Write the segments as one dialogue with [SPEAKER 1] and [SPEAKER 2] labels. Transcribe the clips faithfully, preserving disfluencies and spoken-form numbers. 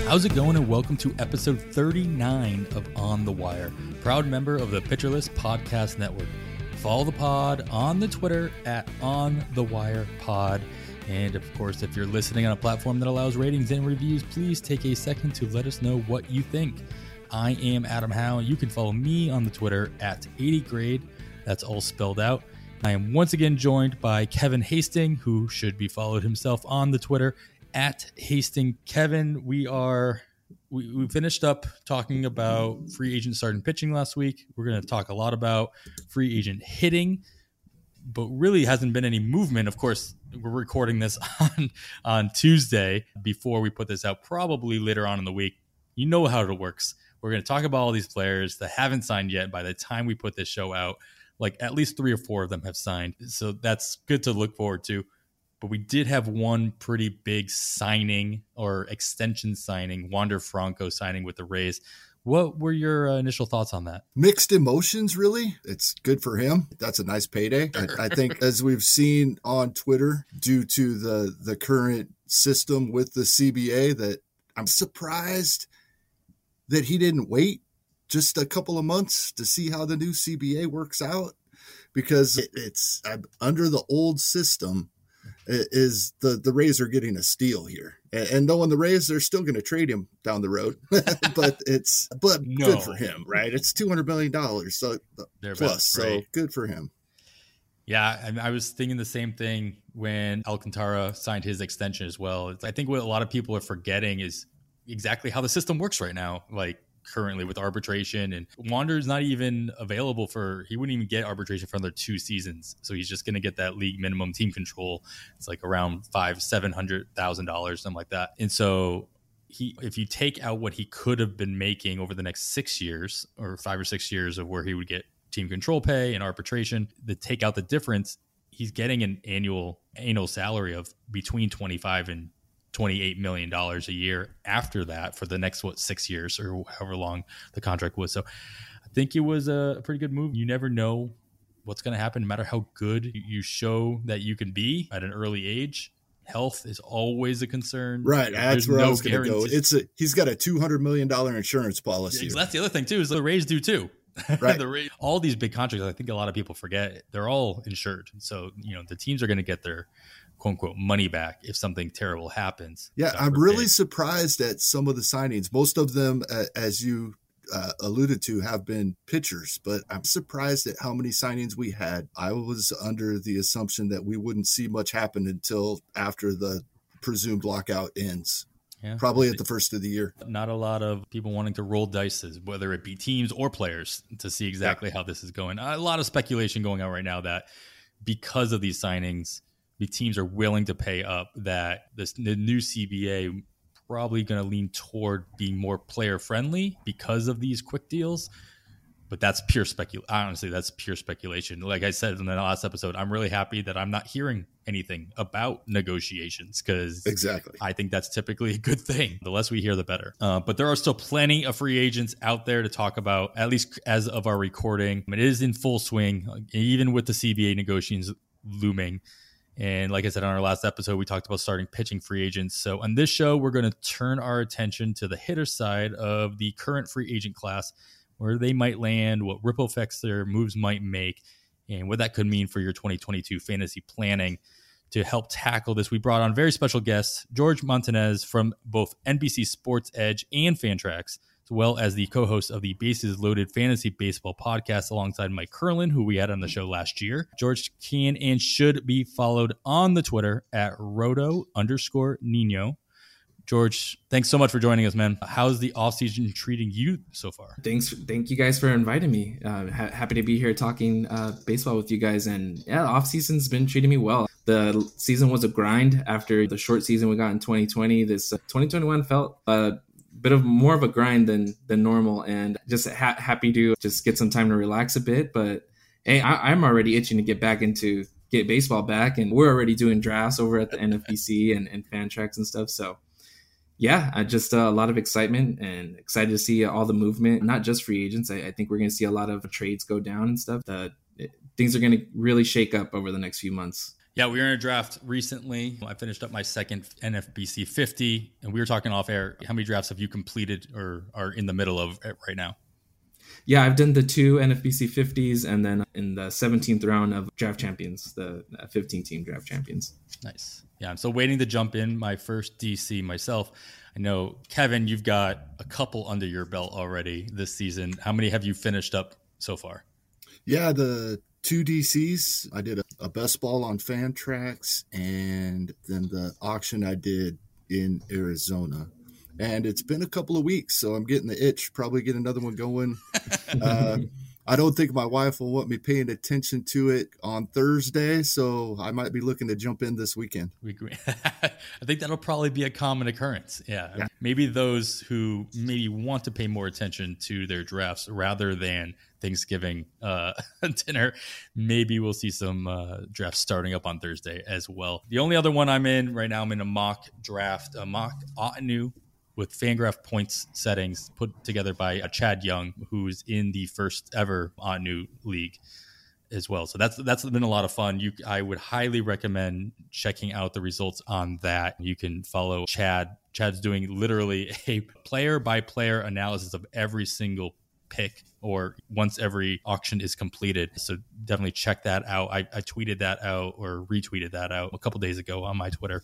[SPEAKER 1] How's it going, and welcome to episode thirty-nine of On the Wire, proud member of the Pitcher List Podcast Network. Follow the pod on the Twitter at On The Wire Pod. And of course, if you're listening on a platform that allows ratings and reviews, please take a second to let us know what you think. I am Adam Howe. You can follow me on the Twitter at eighty grade. That's all spelled out. I am once again joined by Kevin Hastings, who should be followed himself on the Twitter at Hastings. Kevin, we are we, we finished up talking about free agent starting pitching last week. We're going to talk a lot about free agent hitting, but really hasn't been any movement. Of course, we're recording this on on Tuesday before we put this out, probably later on in the week. You know how it works. We're going to talk about all these players that haven't signed yet. By the time we put this show out, like at least three or four of them have signed. So that's good to look forward to. But we did have one pretty big signing or extension signing, Wander Franco signing with the Rays. What were your uh, initial thoughts on that?
[SPEAKER 2] Mixed emotions, really. It's good for him. That's a nice payday. I, I think as we've seen on Twitter, due to the, the current system with the C B A, that I'm surprised that he didn't wait just a couple of months to see how the new C B A works out, because it, it's uh, under the old system is the, the Rays are getting a steal here. And, and knowing the Rays, they're still going to trade him down the road, but it's but no. Good for him, right? It's two hundred million dollars so They're plus, best, right? So good for him.
[SPEAKER 1] Yeah, I, I was thinking the same thing when Alcantara signed his extension as well. It's, I think what a lot of people are forgetting is exactly how the system works right now. Like, currently with arbitration, and Wander's not even available for, he wouldn't even get arbitration for another two seasons. So he's just going to get that league minimum team control. It's like around five, seven hundred thousand dollars, something like that. And so he, if you take out what he could have been making over the next six years or five or six years of where he would get team control pay and arbitration, to take out the difference, he's getting an annual annual salary of between twenty-five and twenty-eight million dollars a year after that for the next, what, six years or however long the contract was. So I think it was a pretty good move. You never know what's going to happen, no matter how good you show that you can be at an early age. Health is always a concern.
[SPEAKER 2] Right. That's There's where no I was going to go. It's a, he's got a two hundred million dollars insurance policy.
[SPEAKER 1] Yeah, that's the other thing too, is the Rays do too.
[SPEAKER 2] Right.
[SPEAKER 1] the Rays, all these big contracts, I think a lot of people forget, they're all insured. So, you know, the teams are going to get their quote unquote money back if something terrible happens.
[SPEAKER 2] Yeah, I'm really surprised at some of the signings. Most of them, uh, as you uh, alluded to, have been pitchers, but I'm surprised at how many signings we had. I was under the assumption that we wouldn't see much happen until after the presumed lockout ends. Yeah, probably at the first of the year.
[SPEAKER 1] Not a lot of people wanting to roll dice, whether it be teams or players, to see exactly
[SPEAKER 2] yeah.
[SPEAKER 1] how this is going. A lot of speculation going on right now that because of these signings, the teams are willing to pay up, that this the new C B A probably going to lean toward being more player friendly because of these quick deals. But that's pure speculation. Honestly, that's pure speculation. Like I said in the last episode, I'm really happy that I'm not hearing anything about negotiations, because
[SPEAKER 2] exactly,
[SPEAKER 1] I think that's typically a good thing. The less we hear, the better. Uh, but there are still plenty of free agents out there to talk about, at least as of our recording. It is in full swing, even with the C B A negotiations looming. And like I said, on our last episode, we talked about starting pitching free agents. So on this show, we're going to turn our attention to the hitter side of the current free agent class, where they might land, what ripple effects their moves might make, and what that could mean for your twenty twenty-two fantasy planning. To help tackle this, we brought on very special guest, George Montanez from both N B C Sports Edge and Fantrax, as well as the co-host of the Bases Loaded Fantasy Baseball podcast alongside Mike Curlin, who we had on the show last year. George can and should be followed on the Twitter at roto underscore Nino. George, thanks so much for joining us, man. How's the offseason treating you so far?
[SPEAKER 3] Thanks. Thank you guys for inviting me. Uh, ha- happy to be here talking uh, baseball with you guys. And yeah, the offseason's been treating me well. The season was a grind after the short season we got in twenty twenty. This uh, twenty twenty-one felt a bit of more of a grind than than normal, and just ha- happy to just get some time to relax a bit. But hey, I- I'm already itching to get back into get baseball back, and we're already doing drafts over at the N F B C and, and Fantrax and stuff. So yeah, I just uh, a lot of excitement and excited to see all the movement, not just free agents. I, I think we're going to see a lot of trades go down and stuff. The, it, things are going to really shake up over the next few months.
[SPEAKER 1] Yeah, we were in a draft recently. I finished up my second N F B C fifty, and we were talking off air. How many drafts have you completed or are in the middle of right now?
[SPEAKER 3] Yeah, I've done the two N F B C fifties, and then in the seventeenth round of Draft Champions, the fifteen-team Draft Champions.
[SPEAKER 1] Nice. Yeah, I'm still waiting to jump in my first D C myself. I know, Kevin, you've got a couple under your belt already this season. How many have you finished up so far?
[SPEAKER 2] Yeah, the two D Cs. I did a, a best ball on Fantrax, and then the auction I did in Arizona. And it's been a couple of weeks, so I'm getting the itch. Probably get another one going. uh, I don't think my wife will want me paying attention to it on Thursday, so I might be looking to jump in this weekend.
[SPEAKER 1] We agree. I think that'll probably be a common occurrence. Yeah.
[SPEAKER 2] Yeah.
[SPEAKER 1] Maybe those who maybe want to pay more attention to their drafts rather than Thanksgiving uh, dinner, maybe we'll see some uh, drafts starting up on Thursday as well. The only other one I'm in right now, I'm in a mock draft, a mock Ottoneu with Fangraph points settings put together by uh, Chad Young, who's in the first ever Ottoneu league as well. So that's that's been a lot of fun. You, I would highly recommend checking out the results on that. You can follow Chad. Chad's doing literally a player by player analysis of every single pick or once every auction is completed. So definitely check that out. I, I tweeted that out or retweeted that out a couple days ago on my Twitter.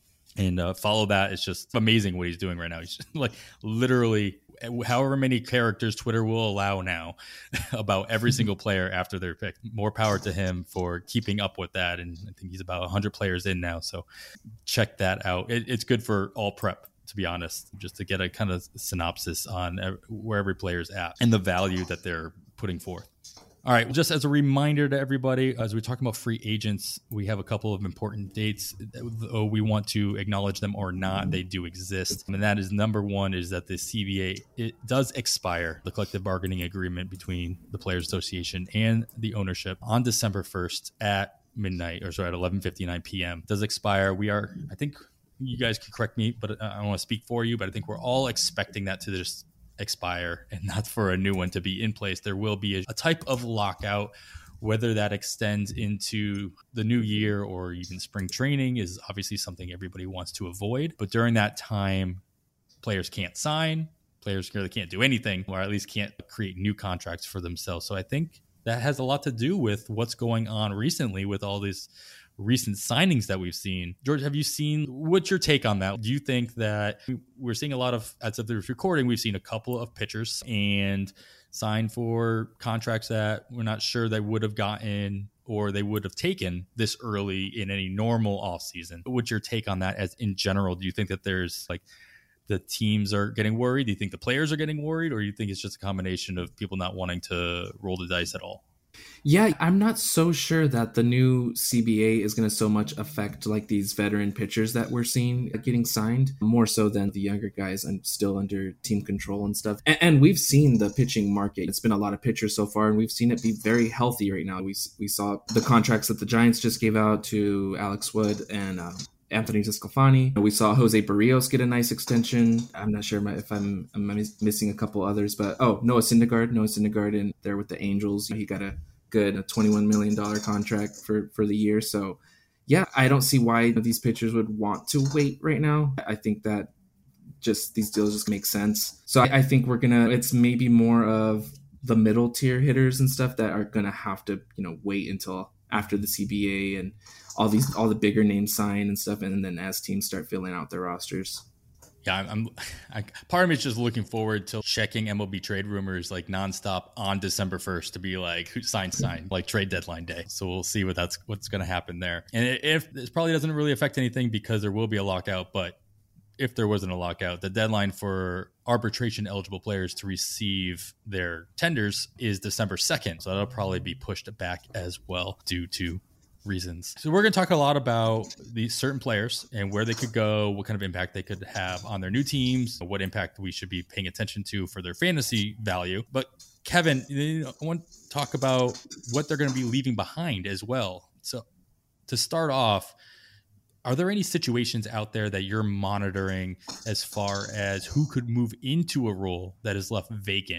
[SPEAKER 1] And uh, follow that. It's just amazing what he's doing right now. He's just, like literally however many characters Twitter will allow now about every single player after their pick. More power to him for keeping up with that. And I think he's about one hundred players in now. So check that out. It, it's good for all prep, to be honest, just to get a kind of synopsis on where every player's at and the value that they're putting forth. All right, just as a reminder to everybody, as we're talking about free agents, we have a couple of important dates. Though we want to acknowledge them or not, they do exist. And that is number one is that the C B A, it does expire, the collective bargaining agreement between the Players Association and the ownership on December first at midnight, or sorry, at eleven fifty-nine p.m. It does expire. We are, I think you guys can correct me, but I don't want to speak for you, but I think we're all expecting that to just expire and not for a new one to be in place. There will be a, a type of lockout, whether that extends into the new year or even spring training is obviously something everybody wants to avoid. But during that time, players can't sign, players really can't do anything, or at least can't create new contracts for themselves. So I think that has a lot to do with what's going on recently with all these recent signings that we've seen. George, have you seen, what's your take on that? Do you think that we're seeing a lot of, as of this recording, we've seen a couple of pitchers and sign for contracts that we're not sure they would have gotten or they would have taken this early in any normal offseason? What's your take on that as in general? Do you think that there's like the teams are getting worried? Do you think the players are getting worried? Or do you think it's just a combination of people not wanting to roll the dice at all?
[SPEAKER 3] Yeah, I'm not so sure that the new C B A is going to so much affect like these veteran pitchers that we're seeing getting signed, more so than the younger guys and still under team control and stuff. And, and we've seen the pitching market. It's been a lot of pitchers so far, and we've seen it be very healthy right now. We we saw the contracts that the Giants just gave out to Alex Wood and um, Anthony Desclafani. We saw Jose Barrios get a nice extension. I'm not sure if I'm, I'm missing a couple others, but oh, Noah Syndergaard. Noah Syndergaard in there with the Angels. He got a good a twenty-one million dollars contract for, for the year. So yeah, I don't see why these pitchers would want to wait right now. I think that just these deals just make sense. So I, I think we're going to, it's maybe more of the middle tier hitters and stuff that are going to have to, you know, wait until after the C B A and all these, all the bigger names sign and stuff. And then as teams start filling out their rosters.
[SPEAKER 1] Yeah, I'm. I, part of me is just looking forward to checking M L B trade rumors like nonstop on December first to be like, who signed, signed, like trade deadline day. So we'll see what that's what's going to happen there. And if it probably doesn't really affect anything because there will be a lockout, but if there wasn't a lockout, the deadline for arbitration eligible players to receive their tenders is December second. So that'll probably be pushed back as well due to reasons. So we're going to talk a lot about these certain players and where they could go, what kind of impact they could have on their new teams, what impact we should be paying attention to for their fantasy value. But Kevin, you know, I want to talk about what they're going to be leaving behind as well. So to start off, are there any situations out there that you're monitoring as far as who could move into a role that is left vacant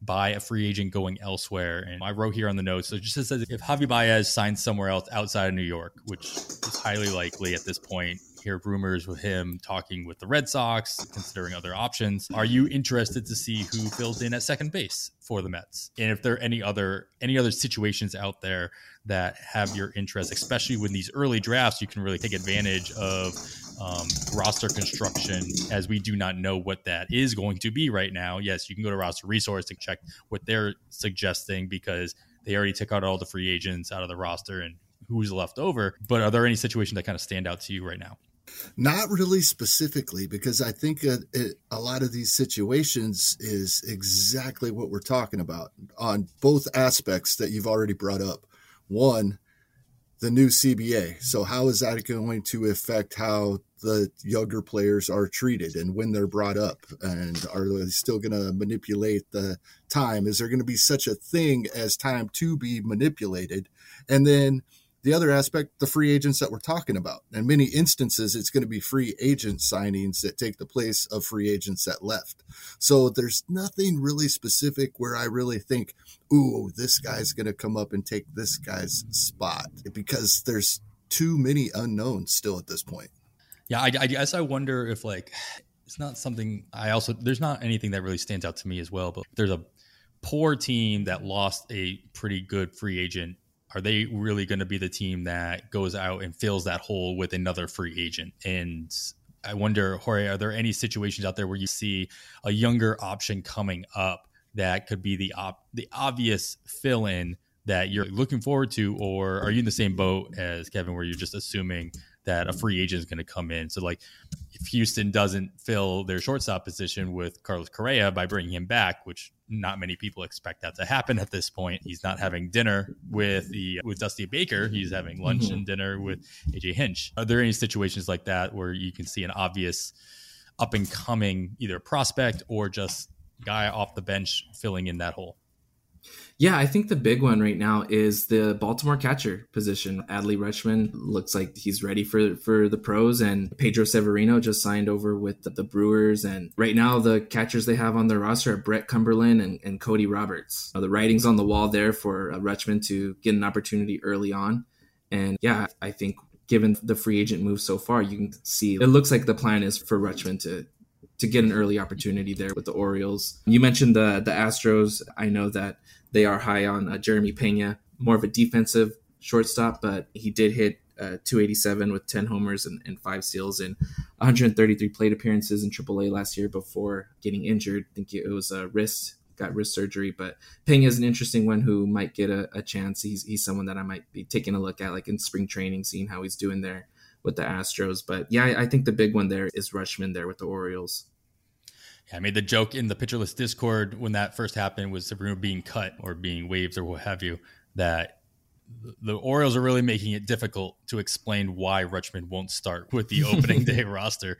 [SPEAKER 1] by a free agent going elsewhere. And I wrote here on the notes, so it just says if Javi Baez signs somewhere else outside of New York, which is highly likely at this point, hear rumors with him talking with the Red Sox, considering other options. Are you interested to see who fills in at second base for the Mets? And if there are any other any other situations out there that have your interest, especially with these early drafts, you can really take advantage of um, roster construction, as we do not know what that is going to be right now. Yes, you can go to Roster Resource and check what they're suggesting, because they already took out all the free agents out of the roster and who's left over. But are there any situations that kind of stand out to you right now?
[SPEAKER 2] Not really specifically, because I think a, a lot of these situations is exactly what we're talking about on both aspects that you've already brought up. One, the new C B A. So how is that going to affect how the younger players are treated and when they're brought up? And are they still going to manipulate the time? Is there going to be such a thing as time to be manipulated? And then the other aspect, the free agents that we're talking about. In many instances, it's going to be free agent signings that take the place of free agents that left. So there's nothing really specific where I really think, ooh, this guy's going to come up and take this guy's spot, because there's too many unknowns still at this point.
[SPEAKER 1] Yeah, I, I guess I wonder if, like, it's not something I also, there's not anything that really stands out to me as well, but there's a poor team that lost a pretty good free agent. Are they really going to be the team that goes out and fills that hole with another free agent? And I wonder, Jorge, are there any situations out there where you see a younger option coming up that could be the op- the obvious fill-in that you're looking forward to? Or are you in the same boat as Kevin, where you're just assuming that a free agent is going to come in? So, like, if Houston doesn't fill their shortstop position with Carlos Correa by bringing him back, which not many people expect that to happen at this point. He's not having dinner with the with Dusty Baker. He's having lunch mm-hmm. and dinner with A J Hinch. Are there any situations like that where you can see an obvious up and coming either prospect or just guy off the bench filling in that hole?
[SPEAKER 3] Yeah, I think the big one right now is the Baltimore catcher position. Adley Rutschman looks like he's ready for, for the pros, and Pedro Severino just signed over with the, the Brewers. And right now the catchers they have on their roster are Brett Cumberland and, and Cody Roberts. Uh, the writing's on the wall there for uh, Rutschman to get an opportunity early on. And yeah, I think given the free agent move so far, you can see it looks like the plan is for Rutschman to to get an early opportunity there with the Orioles. You mentioned the the Astros. I know that they are high on uh, Jeremy Pena, more of a defensive shortstop, but he did hit uh, two eighty-seven with ten homers and, and five steals in one hundred thirty-three plate appearances in triple A last year before getting injured. I think it was a wrist, got wrist surgery, but Pena is an interesting one who might get a, a chance. He's, he's someone that I might be taking a look at, like in spring training, seeing how he's doing there with the Astros. But yeah, I, I think the big one there is Rutschman there with the Orioles.
[SPEAKER 1] Yeah, I made the joke in the Pitcherless Discord when that first happened, was Severino being cut or being waived or what have you, that the Orioles are really making it difficult to explain why Rutschman won't start with the opening day roster.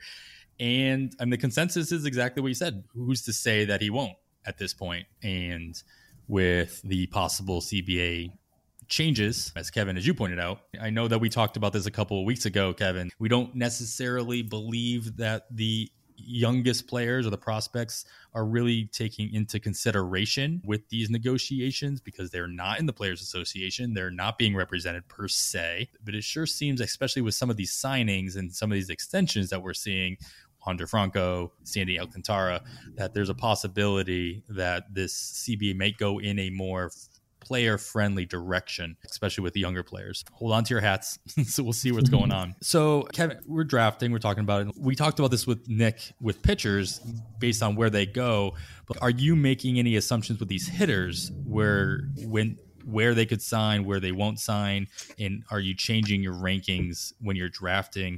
[SPEAKER 1] And I mean, the consensus is exactly what you said. Who's to say that he won't at this point? And with the possible C B A changes, as Kevin, as you pointed out, I know that we talked about this a couple of weeks ago, Kevin. We don't necessarily believe that the youngest players or the prospects are really taking into consideration with these negotiations, because they're not in the Players Association. They're not being represented per se. But it sure seems, especially with some of these signings and some of these extensions that we're seeing, Wander Franco, Sandy Alcantara, that there's a possibility that this C B A may go in a more player-friendly direction, especially with the younger players. Hold on to your hats. So we'll see what's going on. So Kevin, we're drafting, we're talking about it. We talked about this with Nick with pitchers based on where they go. But are you making any assumptions with these hitters where when where they could sign, where they won't sign? And are you changing your rankings when you're drafting?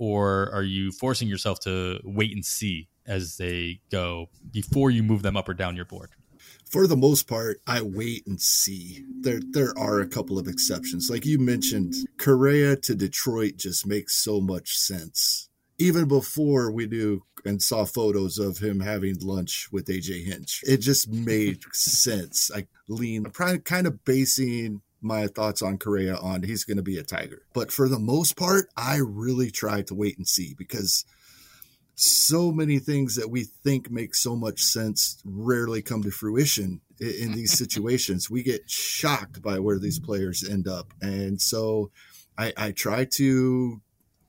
[SPEAKER 1] Or are you forcing yourself to wait and see as they go before you move them up or down your board?
[SPEAKER 2] For the most part, I wait and see. There there are a couple of exceptions. Like you mentioned, Correa to Detroit just makes so much sense. Even before we knew and saw photos of him having lunch with A J Hinch, it just made sense. I lean, I'm kind of basing my thoughts on Correa on he's going to be a Tiger. But for the most part, I really try to wait and see, because so many things that we think make so much sense rarely come to fruition in, in these situations. We get shocked by where these players end up. And so I, I try to,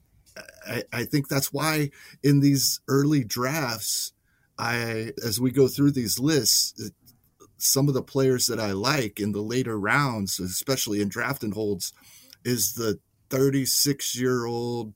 [SPEAKER 2] I, I think that's why in these early drafts, I, as we go through these lists, some of the players that I like in the later rounds, especially in draft and holds, is the thirty-six year old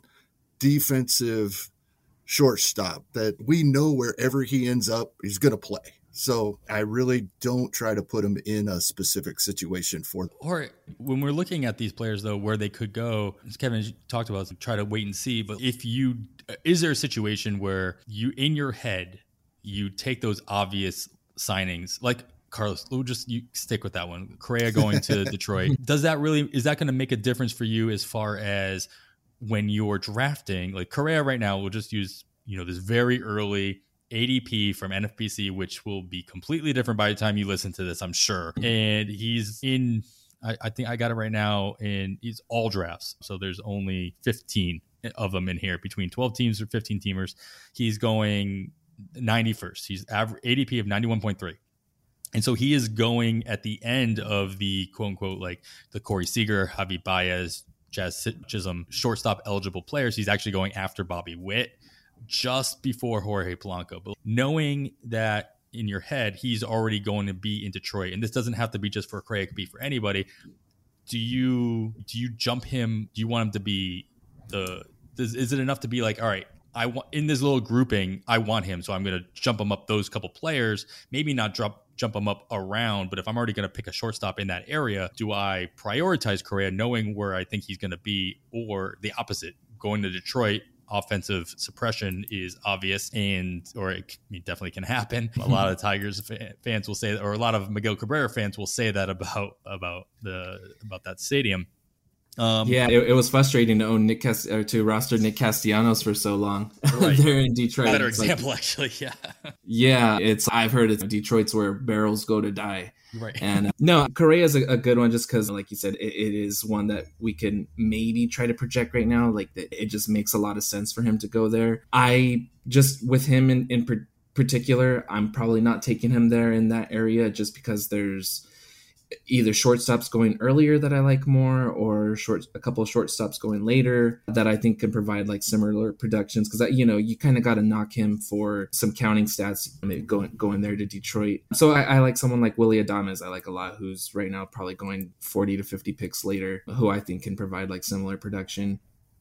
[SPEAKER 2] defensive shortstop that we know wherever he ends up, he's going to play. So I really don't try to put him in a specific situation for them.
[SPEAKER 1] Or when we're looking at these players, though, where they could go, as Kevin talked about, try to wait and see. But if you, is there a situation where you, in your head, you take those obvious signings, like Carlos, we'll just you stick with that one. Correa going to Detroit. Does that really, is that going to make a difference for you as far as when you're drafting? Like Correa right now, we'll just use, you know, this very early A D P from N F B C, which will be completely different by the time you listen to this, I'm sure. And he's in, I, I think I got it right now, and he's all drafts. So there's only fifteen of them in here between twelve teams or fifteen teamers. He's going ninety-first. He's average A D P of ninety-one point three. And so he is going at the end of the quote unquote, like the Corey Seager, Javi Baez, Jazz Chisholm shortstop eligible players. He's actually going after Bobby Witt just before Jorge Polanco. But knowing that in your head, he's already going to be in Detroit, and this doesn't have to be just for Correa, it could be for anybody. Do you, do you jump him? Do you want him to be the, does, is it enough to be like, all right, I want in this little grouping, I want him. So I'm going to jump him up those couple players, maybe not drop, jump them up around, but if I'm already going to pick a shortstop in that area, do I prioritize Correa knowing where I think he's going to be, or the opposite, going to Detroit? Offensive suppression is obvious, and or it, it definitely can happen. A lot of Tigers fans will say that, or a lot of Miguel Cabrera fans will say that about about the about that stadium. Um,
[SPEAKER 3] yeah, it, it was frustrating to own Nick Cast- or to roster Nick Castellanos for so long.
[SPEAKER 1] Right.
[SPEAKER 3] They're in Detroit.
[SPEAKER 1] Better
[SPEAKER 3] it's
[SPEAKER 1] example,
[SPEAKER 3] like,
[SPEAKER 1] actually. Yeah.
[SPEAKER 3] Yeah, it's. I've heard it's Detroit's where barrels go to die.
[SPEAKER 1] Right.
[SPEAKER 3] And uh, no, Correa is a, a good one just because, like you said, it, it is one that we can maybe try to project right now. Like it, it just makes a lot of sense for him to go there. I just with him in in per- particular, I'm probably not taking him there in that area just because there's either shortstops going earlier that I like more, or short a couple of shortstops going later that I think can provide like similar productions. Because you know you kind of got to knock him for some counting stats maybe going going there to Detroit. So I, I like someone like Willy Adames. I like a lot, who's right now probably going forty to fifty picks later, who I think can provide like similar production.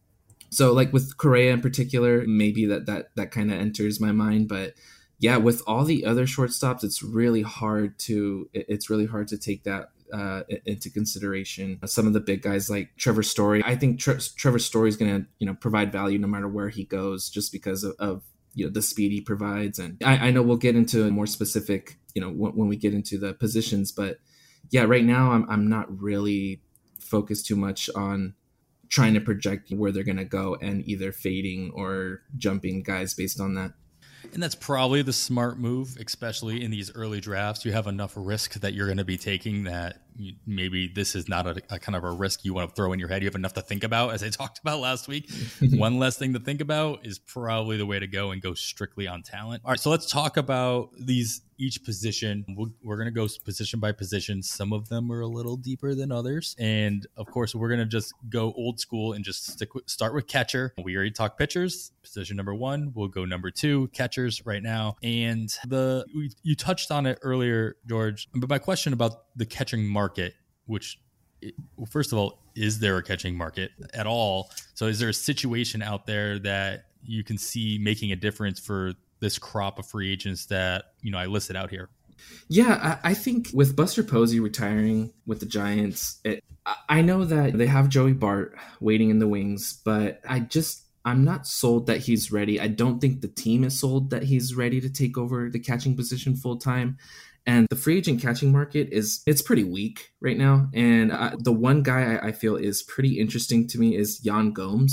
[SPEAKER 3] So like with Correa in particular, maybe that that that kind of enters my mind, but. Yeah, with all the other shortstops, it's really hard to it's really hard to take that uh, into consideration. Some of the big guys like Trevor Story, I think Tre- Trevor Story is going to you know provide value no matter where he goes, just because of, of you know the speed he provides. And I, I know we'll get into more specific you know when, when we get into the positions, but yeah, right now I'm I'm not really focused too much on trying to project where they're going to go and either fading or jumping guys based on that.
[SPEAKER 1] And that's probably the smart move, especially in these early drafts. You have enough risk that you're going to be taking that you, maybe this is not a, a kind of a risk you want to throw in your head. You have enough to think about, as I talked about last week. One less thing to think about is probably the way to go, and go strictly on talent. All right, so let's talk about these each position. We'll, we're going to go position by position. Some of them are a little deeper than others. And of course, we're going to just go old school and just stick with, start with catcher. We already talked pitchers. Position number one, we'll go number two, catchers right now. And the we, you touched on it earlier, George, but my question about the catching market, which well, first of all, is there a catching market at all? So is there a situation out there that you can see making a difference for this crop of free agents that, you know, I listed out here?
[SPEAKER 3] Yeah, I, I think with Buster Posey retiring with the Giants, it, I know that they have Joey Bart waiting in the wings, but I just, I'm not sold that he's ready. I don't think the team is sold that he's ready to take over the catching position full time. And the free agent catching market is, it's pretty weak right now. And uh, the one guy I, I feel is pretty interesting to me is Yan Gomes.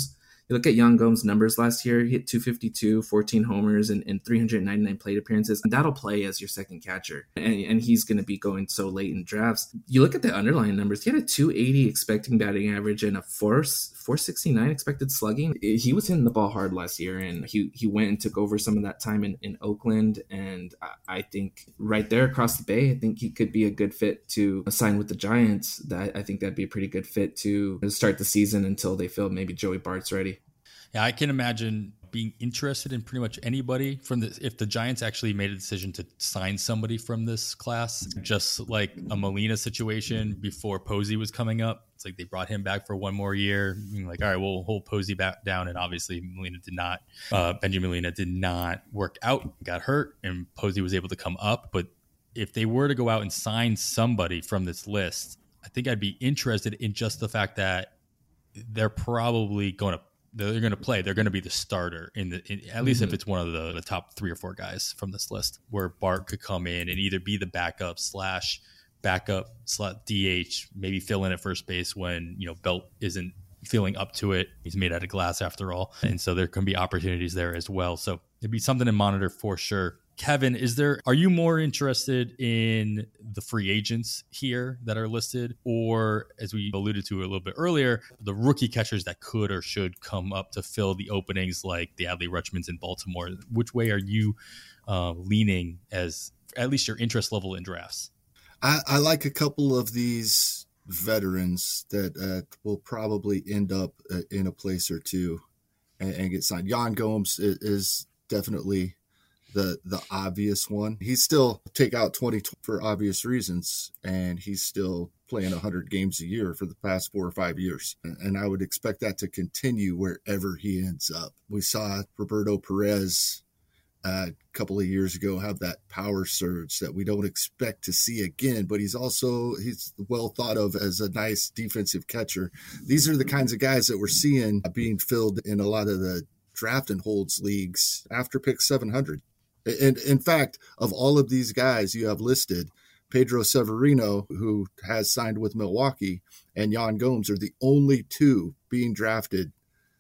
[SPEAKER 3] You look at Yan Gomes' numbers last year, he hit two fifty-two, fourteen homers, and, and three hundred ninety-nine plate appearances. And that'll play as your second catcher. And, and he's going to be going so late in drafts. You look at the underlying numbers, he had a two eighty expecting batting average and a four sixty-nine expected slugging. He was hitting the ball hard last year, and he, he went and took over some of that time in, in Oakland. And I, I think right there across the bay, I think he could be a good fit to sign with the Giants. That I think that'd be a pretty good fit to start the season until they feel maybe Joey Bart's ready.
[SPEAKER 1] Yeah, I can imagine being interested in pretty much anybody from this. If the Giants actually made a decision to sign somebody from this class, just like a Molina situation before Posey was coming up, it's like they brought him back for one more year. Being like, all right, we'll hold Posey back down. And obviously Molina did not, uh, Benjamin Molina did not work out, got hurt, and Posey was able to come up. But if they were to go out and sign somebody from this list, I think I'd be interested in just the fact that they're probably going to they're going to play. They're going to be the starter in the in, at least mm-hmm. if it's one of the, the top three or four guys from this list, where Bart could come in and either be the backup slash backup slash D H, maybe fill in at first base when, you know, Belt isn't feeling up to it. He's made out of glass after all, and so there can be opportunities there as well. So it'd be something to monitor for sure. Kevin, is there, are you more interested in the free agents here that are listed, or, as we alluded to a little bit earlier, the rookie catchers that could or should come up to fill the openings like the Adley Rutschmans in Baltimore? Which way are you uh, leaning as at least your interest level in drafts?
[SPEAKER 2] I, I like a couple of these veterans that uh, will probably end up uh, in a place or two and, and get signed. Yan Gomes is, is definitely the the obvious one. He's still take out twenty for obvious reasons, and he's still playing one hundred games a year for the past four or five years. And I would expect that to continue wherever he ends up. We saw Roberto Perez uh, a couple of years ago have that power surge that we don't expect to see again, but he's also, he's well thought of as a nice defensive catcher. These are the kinds of guys that we're seeing being filled in a lot of the draft and holds leagues after pick seven hundred. And in fact, of all of these guys you have listed, Pedro Severino, who has signed with Milwaukee, and Yan Gomes are the only two being drafted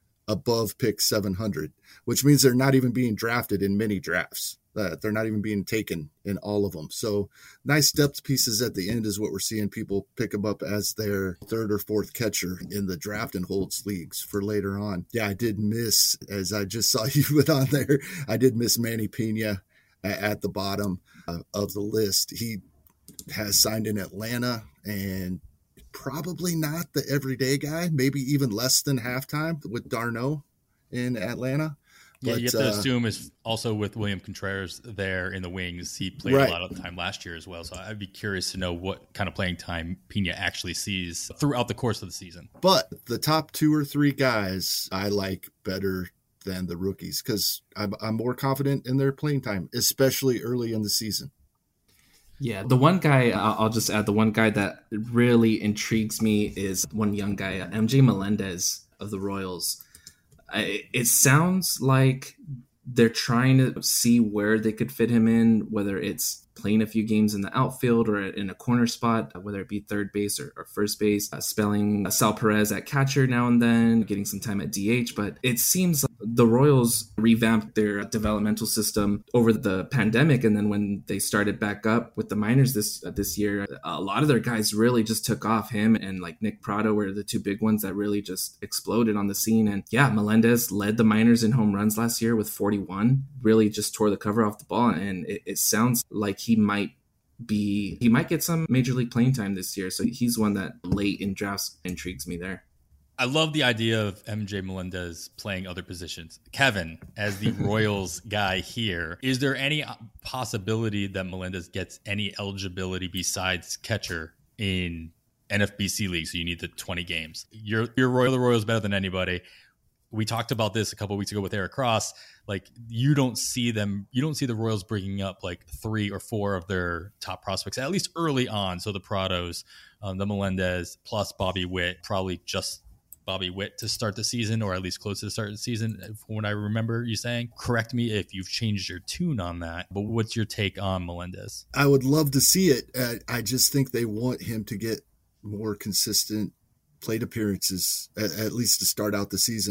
[SPEAKER 2] above pick seven hundred, which means they're not even being drafted in many drafts. Uh, they're not even being taken in all of them. So nice depth pieces at the end is what we're seeing people pick them up as their third or fourth catcher in the draft and holds leagues for later on. Yeah, I did miss, as I just saw you put on there, I did miss Manny Pena at the bottom uh, of the list. He has signed in Atlanta and probably not the everyday guy, maybe even less than halftime with d'Arnaud in Atlanta.
[SPEAKER 1] Yeah,
[SPEAKER 2] But,
[SPEAKER 1] you have to
[SPEAKER 2] uh,
[SPEAKER 1] assume is also with William Contreras there in the wings. He played
[SPEAKER 2] Right.
[SPEAKER 1] a lot of the time last year as well. So I'd be curious to know what kind of playing time Pena actually sees throughout the course of the season.
[SPEAKER 2] But the top two or three guys I like better than the rookies because I'm, I'm more confident in their playing time, especially early in the season.
[SPEAKER 3] Yeah, the one guy, I'll just add, the one guy that really intrigues me is one young guy, M J Melendez of the Royals. I, it sounds like they're trying to see where they could fit him in, whether it's playing a few games in the outfield or in a corner spot, whether it be third base or, or first base, uh, spelling Sal Perez at catcher now and then, getting some time at D H. But it seems like the Royals revamped their developmental system over the pandemic. And then when they started back up with the minors this uh, this year, a lot of their guys really just took off. Him and like Nick Prado were the two big ones that really just exploded on the scene. And yeah, Melendez led the minors in home runs last year with forty-one, really just tore the cover off the ball. And it, it sounds like he might be, he might get some major league playing time this year. So he's one that late in drafts intrigues me there.
[SPEAKER 1] I love the idea of M J Melendez playing other positions. Kevin, as the Royals guy here, is there any possibility that Melendez gets any eligibility besides catcher in N F B C league? So you need the twenty games. You're, you're Royal, the Royals better than anybody. We talked about this a couple of weeks ago with Eric Cross. Like, you don't see them, you don't see the Royals bringing up like three or four of their top prospects, at least early on. So the Prados, um, the Melendez, plus Bobby Witt, probably just Bobby Witt to start the season, or at least close to the start of the season, from what I remember you saying. Correct me if you've changed your tune on that, but what's your take on Melendez?
[SPEAKER 2] I would love to see it. Uh, I just think they want him to get more consistent plate appearances, at, at least to start out the season,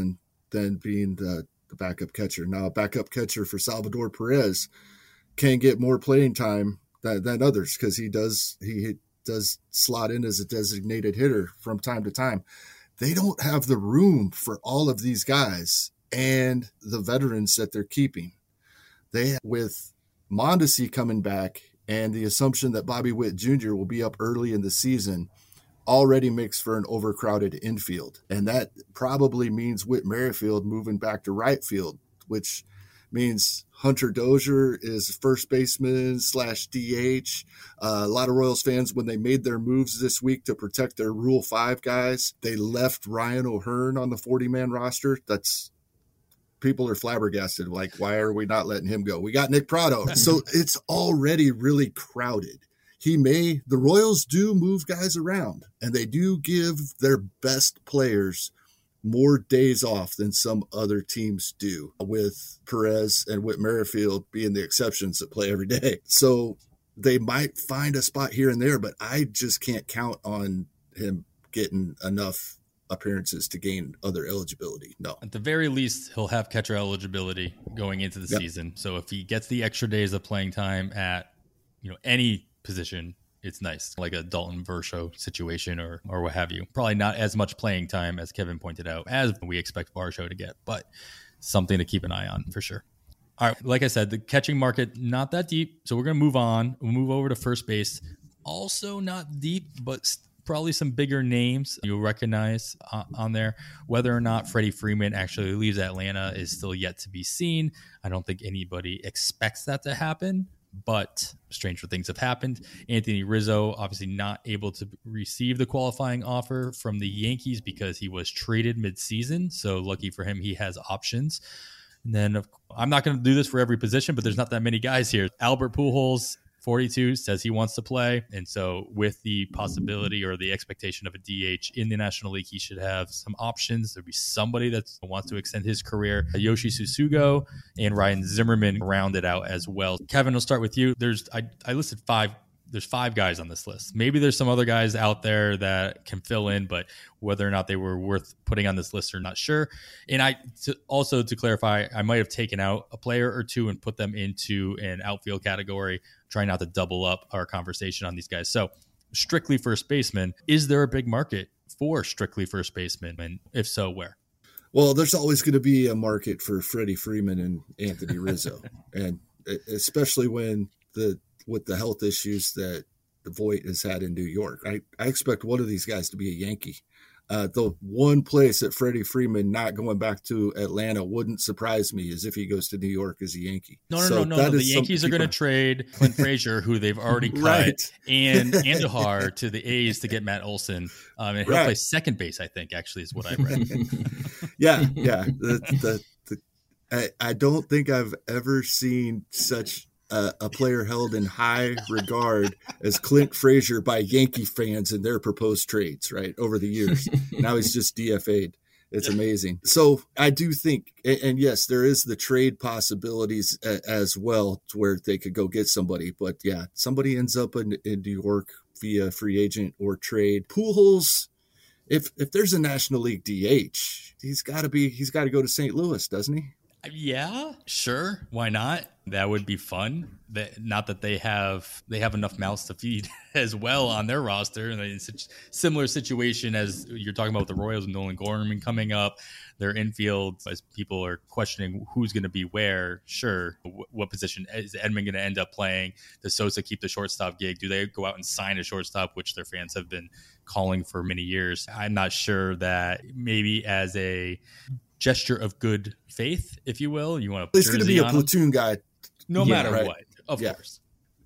[SPEAKER 2] than being the, the backup catcher. Now, a backup catcher for Salvador Perez can get more playing time than, than others because he does he does slot in as a designated hitter from time to time. They don't have the room for all of these guys and the veterans that they're keeping. They, with Mondesi coming back and the assumption that Bobby Witt Junior will be up early in the season, already makes for an overcrowded infield. And that probably means Whit Merrifield moving back to right field, which means Hunter Dozier is first baseman slash D H. Uh, a lot of Royals fans, when they made their moves this week to protect their Rule five guys, they left Ryan O'Hearn on the forty-man roster. That's people are flabbergasted. Like, why are we not letting him go? We got Nick Prado. So it's already really crowded. He may, the Royals do move guys around, and they do give their best players more days off than some other teams do, with Perez and Whit Merrifield being the exceptions that play every day. So they might find a spot here and there, but I just can't count on him getting enough appearances to gain other eligibility. No.
[SPEAKER 1] At the very least, he'll have catcher eligibility going into the yep. season. So if he gets the extra days of playing time at, you know, any position, it's nice, like a Dalton Varsho situation or or what have you. Probably not as much playing time as Kevin pointed out as we expect Varsho to get, but something to keep an eye on for sure. All right, like I said, the catching market, not that deep. So we're going to move on. We'll move over to first base. Also not deep, but probably some bigger names you'll recognize uh, on there. Whether or not Freddie Freeman actually leaves Atlanta is still yet to be seen. I don't think anybody expects that to happen, but stranger things have happened. Anthony Rizzo obviously not able to receive the qualifying offer from the Yankees because he was traded mid-season. So lucky for him, he has options. And then I'm not going to do this for every position, but there's not that many guys here. Albert Pujols, forty-two, says he wants to play. And so with the possibility or the expectation of a D H in the National League, he should have some options. There'll be somebody that wants to extend his career. Yoshi Susugo and Ryan Zimmerman rounded out as well. Kevin, we'll start with you. There's I, I listed five. There's five guys on this list. Maybe there's some other guys out there that can fill in, but whether or not they were worth putting on this list or not sure. And I to, also to clarify, I might have taken out a player or two and put them into an outfield category, trying not to double up our conversation on these guys. So strictly first baseman, is there a big market for strictly first baseman? And if so, where?
[SPEAKER 2] Well, there's always going to be a market for Freddie Freeman and Anthony Rizzo. And especially when the, with the health issues that the Voit has had in New York. I, I expect one of these guys to be a Yankee. Uh, the one place that Freddie Freeman not going back to Atlanta wouldn't surprise me is if he goes to New York as a Yankee.
[SPEAKER 1] No, no,
[SPEAKER 2] so
[SPEAKER 1] no, no. no. The Yankees are going to trade Clint Frazier, who they've already cut, right. and Andujar to the A's to get Matt Olson. Um, and he'll right. play second base, I think, actually, is what I read.
[SPEAKER 2] yeah, yeah. The, the, the, I, I don't think I've ever seen such Uh, a player held in high regard as Clint Frazier by Yankee fans in their proposed trades, right, over the years. Now he's just D F A'd. It's amazing. So I do think, and, and yes, there is the trade possibilities a, as well to where they could go get somebody. But yeah, somebody ends up in, in New York via free agent or trade. Pujols, if if there's a National League D H, he's got to be, he's got to go to Saint Louis, doesn't he?
[SPEAKER 1] Yeah, sure. Why not? That would be fun. That, not that they have they have enough mouths to feed as well on their roster. And it's a similar situation as you're talking about with the Royals and Nolan Gorman coming up. Their infield, as people are questioning who's going to be where. Sure, what position is Edman going to end up playing? Does Sosa keep the shortstop gig? Do they go out and sign a shortstop, which their fans have been calling for many years? I'm not sure that maybe as a gesture of good faith, if you will, you want to.
[SPEAKER 2] He's going to be a platoon him. guy,
[SPEAKER 1] no yeah, matter right. what, of yeah. course.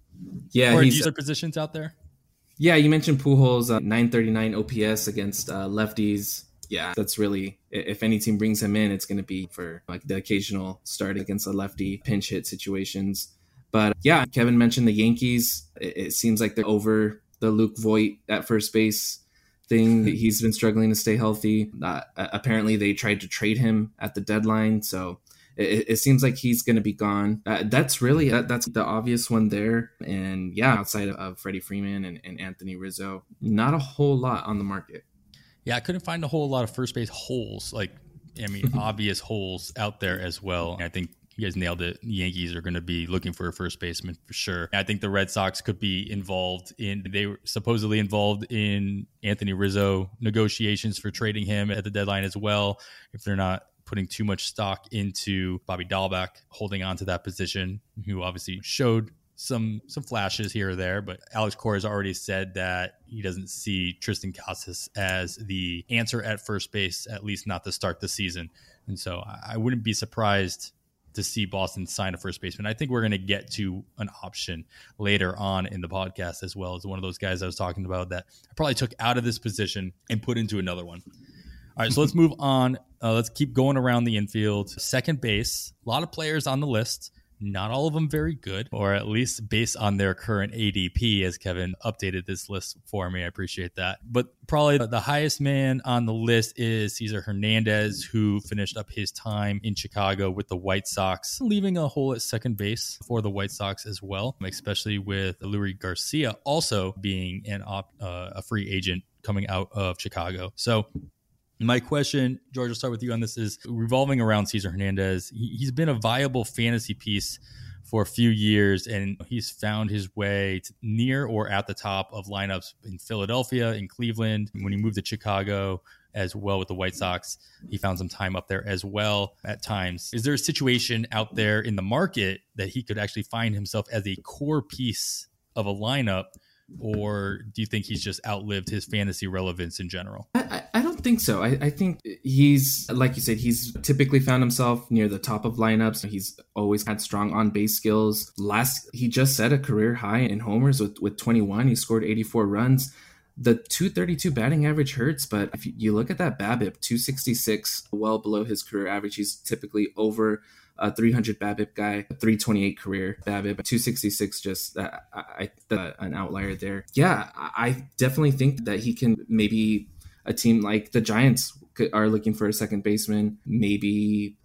[SPEAKER 3] Yeah,
[SPEAKER 1] or he's other positions out there.
[SPEAKER 3] Yeah, you mentioned Pujols, uh, nine thirty-nine O P S against uh, lefties. Yeah, that's really, if any team brings him in, it's going to be for like the occasional start against a lefty pinch hit situations. But yeah, Kevin mentioned the Yankees. It, it seems like they're over the Luke Voit at first base thing. He's been struggling to stay healthy. Uh, apparently they tried to trade him at the deadline. So it, it seems like he's going to be gone. Uh, that's really, that, that's the obvious one there. And yeah, outside of Freddie Freeman and, and Anthony Rizzo, not a whole lot on the market.
[SPEAKER 1] Yeah, I couldn't find a whole lot of first base holes, like I mean, obvious holes out there as well. I think you guys nailed it. The Yankees are going to be looking for a first baseman for sure. I think the Red Sox could be involved in, they were supposedly involved in Anthony Rizzo negotiations for trading him at the deadline as well. If they're not putting too much stock into Bobby Dahlbeck holding on to that position, who obviously showed some some flashes here or there, but Alex Cora has already said that he doesn't see Tristan Casas as the answer at first base, at least not to start the season. And so I wouldn't be surprised to see Boston sign a first baseman. I think we're going to get to an option later on in the podcast as well as one of those guys I was talking about that I probably took out of this position and put into another one. All right, so let's move on. Uh, let's keep going around the infield. Second base, a lot of players on the list. Not all of them very good, or at least based on their current A D P, as Kevin updated this list for me. I appreciate that. But probably the highest man on the list is Cesar Hernandez, who finished up his time in Chicago with the White Sox, leaving a hole at second base for the White Sox as well, especially with Luis Garcia also being an op, uh, a free agent coming out of Chicago. So my question, George, I'll start with you on this, is revolving around Cesar Hernandez. He's been a viable fantasy piece for a few years, and he's found his way to near or at the top of lineups in Philadelphia, in Cleveland. When he moved to Chicago as well with the White Sox, he found some time up there as well at times. Is there a situation out there in the market that he could actually find himself as a core piece of a lineup? Or do you think he's just outlived his fantasy relevance in general?
[SPEAKER 3] I, I don't think so. I, I think he's, like you said, he's typically found himself near the top of lineups. He's always had strong on-base skills. Last, he just set a career high in homers with, with twenty-one. He scored eighty-four runs. The two thirty-two batting average hurts, but if you look at that BABIP, two sixty-six, well below his career average. He's typically over a three hundred BABIP guy, a three twenty-eight career BABIP, two sixty-six, just uh, I, uh, an outlier there. Yeah, I definitely think that he can, maybe a team like the Giants are looking for a second baseman. Maybe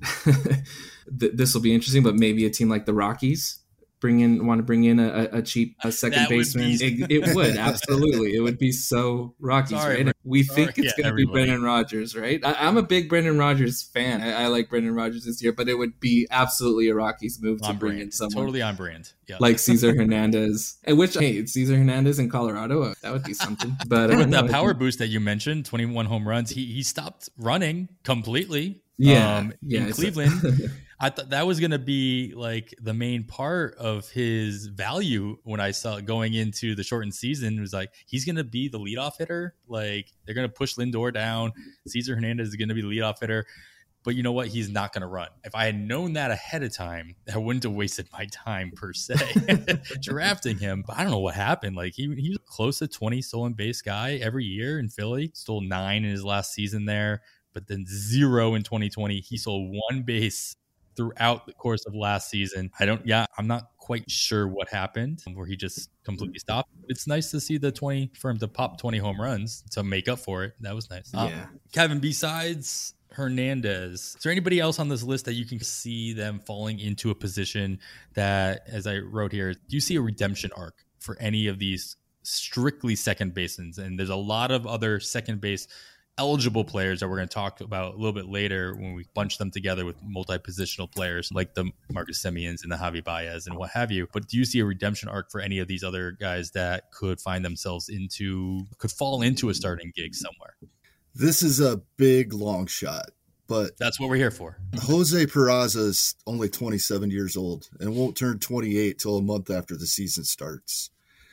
[SPEAKER 3] this will be interesting, but maybe a team like the Rockies bring in want to bring in a, a cheap a second that baseman. Would be... it, it would absolutely. It would be so Rockies, Sorry, right? We Sorry. think it's yeah, going to be Brendan Rodgers, right? I, I'm a big Brendan Rodgers fan. I, I like Brendan Rodgers this year, but it would be absolutely a Rockies move on to bring
[SPEAKER 1] brand.
[SPEAKER 3] in someone
[SPEAKER 1] totally on brand, yeah,
[SPEAKER 3] like Cesar Hernandez. And which hey, Cesar Hernandez in Colorado, that would be something. But
[SPEAKER 1] with that power boost that you mentioned, twenty-one home runs, he he stopped running completely.
[SPEAKER 3] Yeah,
[SPEAKER 1] um,
[SPEAKER 3] yeah,
[SPEAKER 1] in Cleveland. I thought that was going to be like the main part of his value when I saw it going into the shortened season. It was like, he's going to be the leadoff hitter. Like, they're going to push Lindor down. Cesar Hernandez is going to be the leadoff hitter. But you know what? He's not going to run. If I had known that ahead of time, I wouldn't have wasted my time per se drafting him. But I don't know what happened. Like, he, he was close to twenty stolen base guy every year in Philly. Stole nine in his last season there, but then zero in twenty twenty. He stole one base throughout the course of last season. I don't, yeah, I'm not quite sure what happened where he just completely stopped. It's nice to see the twenty for him to pop twenty home runs to make up for it. That was nice.
[SPEAKER 3] Yeah.
[SPEAKER 1] Um, Kevin, besides Hernandez, is there anybody else on this list that you can see them falling into a position that, as I wrote here, do you see a redemption arc for any of these strictly second basemans? And there's a lot of other second base eligible players that we're going to talk about a little bit later when we bunch them together with multi-positional players like the Marcus Semyons and the Javi Baez and what have you. But do you see a redemption arc for any of these other guys that could find themselves into, could fall into a starting gig somewhere?
[SPEAKER 2] This is a big long shot, but
[SPEAKER 1] that's what we're here for.
[SPEAKER 2] Jose Peraza is only twenty-seven years old and won't turn twenty-eight till a month after the season starts.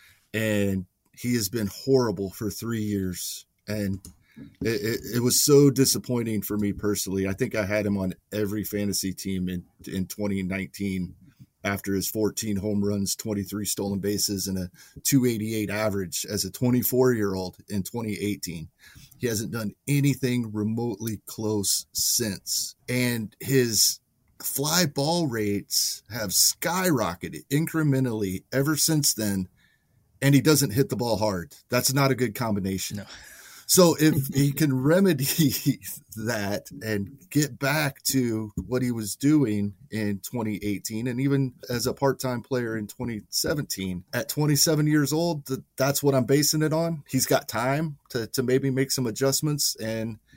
[SPEAKER 2] And he has been horrible for three years. And It, it, it was so disappointing for me personally. I think I had him on every fantasy team in, in twenty nineteen after his fourteen home runs, twenty-three stolen bases, and a two eighty-eight average as a twenty-four-year-old in twenty eighteen. He hasn't done anything remotely close since. And his fly ball rates have skyrocketed incrementally ever since then, and he doesn't hit the ball hard. That's not a good combination.
[SPEAKER 1] No.
[SPEAKER 2] So if he can remedy that and get back to what he was doing in twenty eighteen and even as a part-time player in twenty seventeen, at twenty-seven years old, that's what I'm basing it on. He's got time to, to maybe make some adjustments. And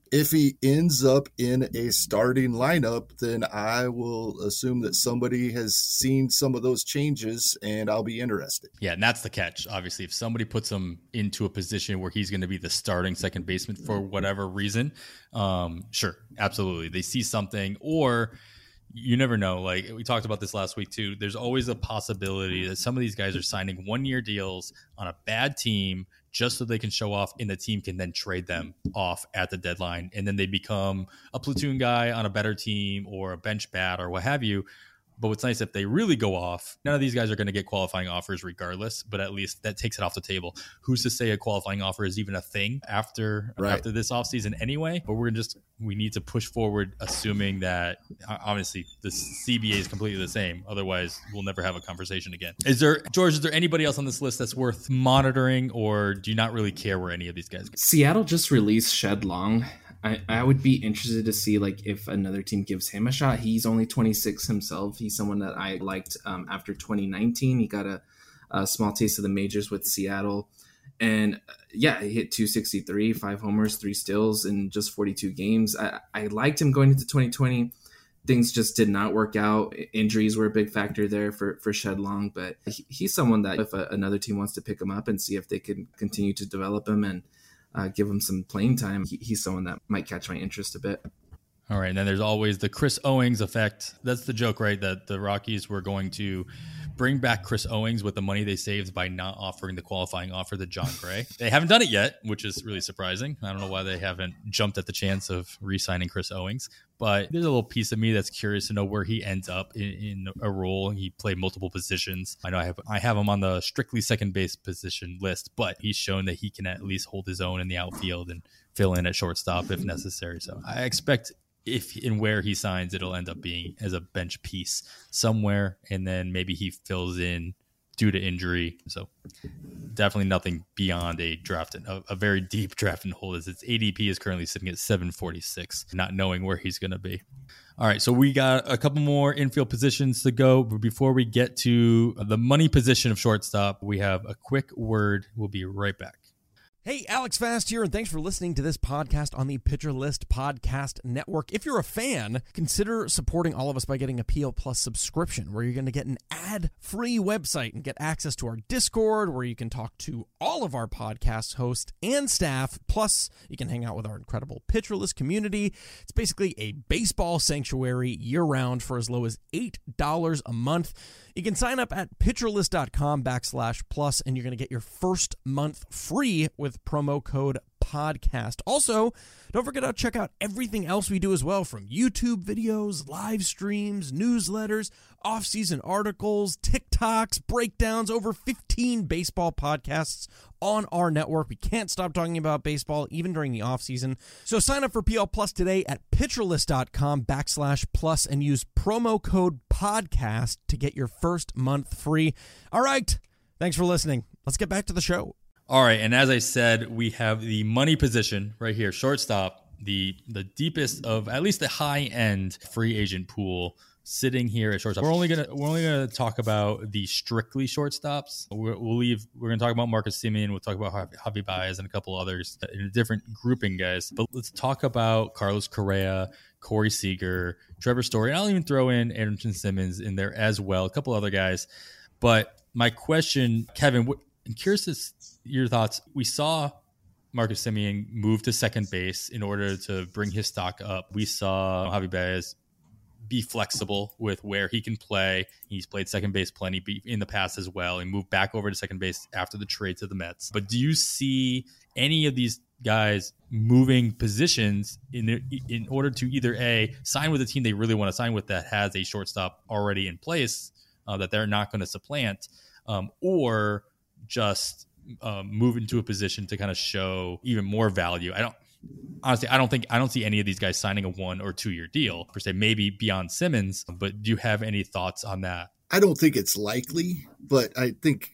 [SPEAKER 2] If he ends up in a starting lineup, then I will assume that somebody has seen some of those changes and I'll be interested.
[SPEAKER 1] Yeah, and that's the catch. Obviously, if somebody puts him into a position where he's going to be the starting second baseman for whatever reason, um, sure, absolutely. They see something, or you never know. Like we talked about this last week too. There's always a possibility that some of these guys are signing one-year deals on a bad team just so they can show off, and the team can then trade them off at the deadline, and then they become a platoon guy on a better team or a bench bat or what have you. But what's nice, if they really go off, none of these guys are going to get qualifying offers regardless, but at least that takes it off the table. Who's to say a qualifying offer is even a thing after right. after this offseason anyway? But we're just, we need to push forward assuming that, obviously, the C B A is completely the same. Otherwise, we'll never have a conversation again. Is there, George, is there anybody else on this list that's worth monitoring, or do you not really care where any of these guys go?
[SPEAKER 3] Seattle just released Shed Long. I, I would be interested to see like if another team gives him a shot. He's only twenty-six himself. He's someone that I liked um, after twenty nineteen. He got a, a small taste of the majors with Seattle. And uh, yeah, he hit two sixty-three, five homers, three steals in just forty-two games. I, I liked him going into twenty twenty. Things just did not work out. Injuries were a big factor there for, for Shed Long. But he, he's someone that if a, another team wants to pick him up and see if they can continue to develop him and Uh, give him some playing time, he, he's someone that might catch my interest a bit.
[SPEAKER 1] All right, and then there's always the Chris Owings effect. That's the joke, right? That the Rockies were going to bring back Chris Owings with the money they saved by not offering the qualifying offer to John Gray. They haven't done it yet, which is really surprising. I don't know why they haven't jumped at the chance of re-signing Chris Owings. But there's a little piece of me that's curious to know where he ends up in, in a role. He played multiple positions. I know I have I have him on the strictly second base position list, but he's shown that he can at least hold his own in the outfield and fill in at shortstop if necessary. So I expect if and where he signs, it'll end up being as a bench piece somewhere, and then maybe he fills in due to injury. So definitely nothing beyond a draft, a, a very deep draft and hold. As its A D P is currently sitting at seven forty-six, not knowing where he's going to be. All right, so we got a couple more infield positions to go. But before we get to the money position of shortstop, we have a quick word. We'll be right back.
[SPEAKER 4] Hey, Alex Fast here, and thanks for listening to this podcast on the Pitcher List Podcast Network. If you're a fan, consider supporting all of us by getting a P L Plus subscription, where you're going to get an ad-free website and get access to our Discord, where you can talk to all of our podcast hosts and staff. Plus, you can hang out with our incredible Pitcher List community. It's basically a baseball sanctuary year-round for as low as eight dollars a month. You can sign up at pitcherlist.com backslash plus, and you're going to get your first month free with promo code podcast. Also, don't forget to check out everything else we do as well, from YouTube videos, live streams, newsletters, off-season articles, TikToks, breakdowns, over fifteen baseball podcasts on our network. We can't stop talking about baseball even during the off-season. So sign up for P L Plus today at pitcherlist.com backslash plus and use promo code podcast to get your first month free. All right. Thanks for listening. Let's get back to the show.
[SPEAKER 1] All right, and as I said, we have the money position right here, shortstop, the the deepest of at least the high-end free agent pool sitting here at shortstop. We're only gonna we're only gonna talk about the strictly shortstops. We're, we'll leave. We're gonna talk about Marcus Semien. We'll talk about Javi Baez and a couple others in a different grouping, guys. But let's talk about Carlos Correa, Corey Seager, Trevor Story, and I'll even throw in Andrelton Simmons in there as well. A couple other guys. But my question, Kevin, what, I'm curious to your thoughts. We saw Marcus Semien move to second base in order to bring his stock up. We saw Javi Baez be flexible with where he can play. He's played second base plenty in the past as well. He moved back over to second base after the trade to the Mets. But do you see any of these guys moving positions in in order to either A, sign with a team they really want to sign with that has a shortstop already in place uh, that they're not going to supplant, um, or just um, move into a position to kind of show even more value? I don't honestly, I don't think I don't see any of these guys signing a one or two year deal per se, maybe beyond Simmons. But do you have any thoughts on that?
[SPEAKER 2] I don't think it's likely, but I think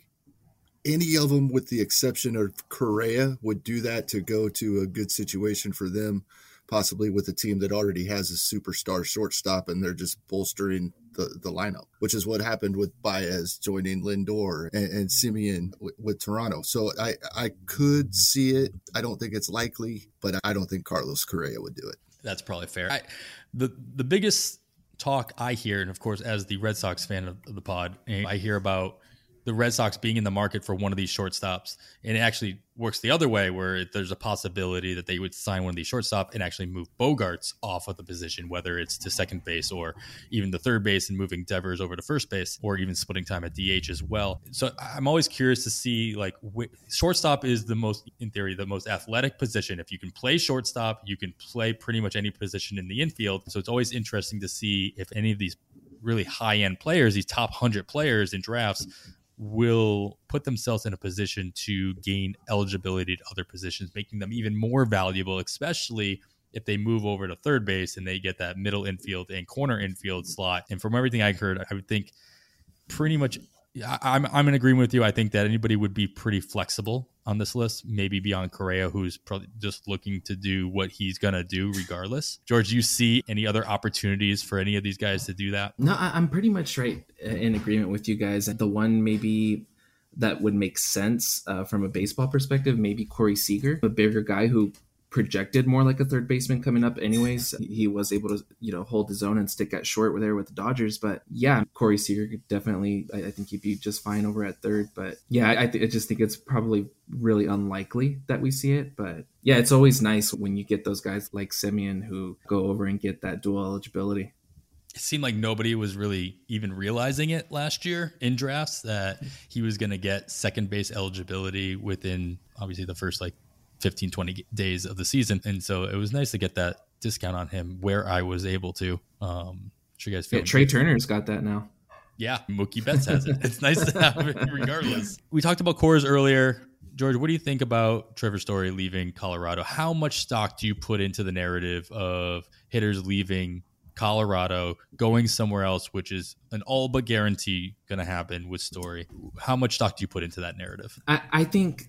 [SPEAKER 2] any of them, with the exception of Correa, would do that to go to a good situation for them. possibly with a team that already has a superstar shortstop and they're just bolstering the, the lineup, which is what happened with Baez joining Lindor and, and Simeon w- with Toronto. So I, I could see it. I don't think it's likely, but I don't think Carlos Correa would do it.
[SPEAKER 1] That's probably fair. I, the the biggest talk I hear, and of course, as the Red Sox fan of, of the pod, I hear about the Red Sox being in the market for one of these shortstops. And it actually works the other way, where there's a possibility that they would sign one of these shortstop and actually move Bogarts off of the position, whether it's to second base or even the third base and moving Devers over to first base, or even splitting time at D H as well. So I'm always curious to see, like, wh- shortstop is the most, in theory, the most athletic position. If you can play shortstop, you can play pretty much any position in the infield. So it's always interesting to see if any of these really high-end players, these top one hundred players in drafts, will put themselves in a position to gain eligibility to other positions, making them even more valuable, especially if they move over to third base and they get that middle infield and corner infield slot. And from everything I heard, I would think pretty much I'm I'm in agreement with you. I think that anybody would be pretty flexible on this list, maybe beyond Correa, who's probably just looking to do what he's going to do regardless. George, you see any other opportunities for any of these guys to do that?
[SPEAKER 3] No, I'm pretty much right in agreement with you guys. The one maybe that would make sense uh, from a baseball perspective, maybe Corey Seager, a bigger guy who projected more like a third baseman coming up anyways. He was able to, you know, hold his own and stick at short there with the Dodgers. But yeah, Corey Seager could definitely, I, I think he'd be just fine over at third. But yeah, I, I, th- I just think it's probably really unlikely that we see it. But yeah, it's always nice when you get those guys like Simeon who go over and get that dual eligibility.
[SPEAKER 1] It seemed like nobody was really even realizing it last year in drafts, that he was going to get second base eligibility within obviously the first like fifteen, twenty days of the season. And so it was nice to get that discount on him where I was able to. Um, sure you guys feel
[SPEAKER 3] yeah, Trey Turner's got that now.
[SPEAKER 1] Yeah, Mookie Betts has it. It's nice to have it regardless. We talked about Coors earlier. George, what do you think about Trevor Story leaving Colorado? How much stock do you put into the narrative of hitters leaving Colorado, going somewhere else, which is an all but guarantee going to happen with Story? How much stock do you put into that narrative?
[SPEAKER 3] I, I think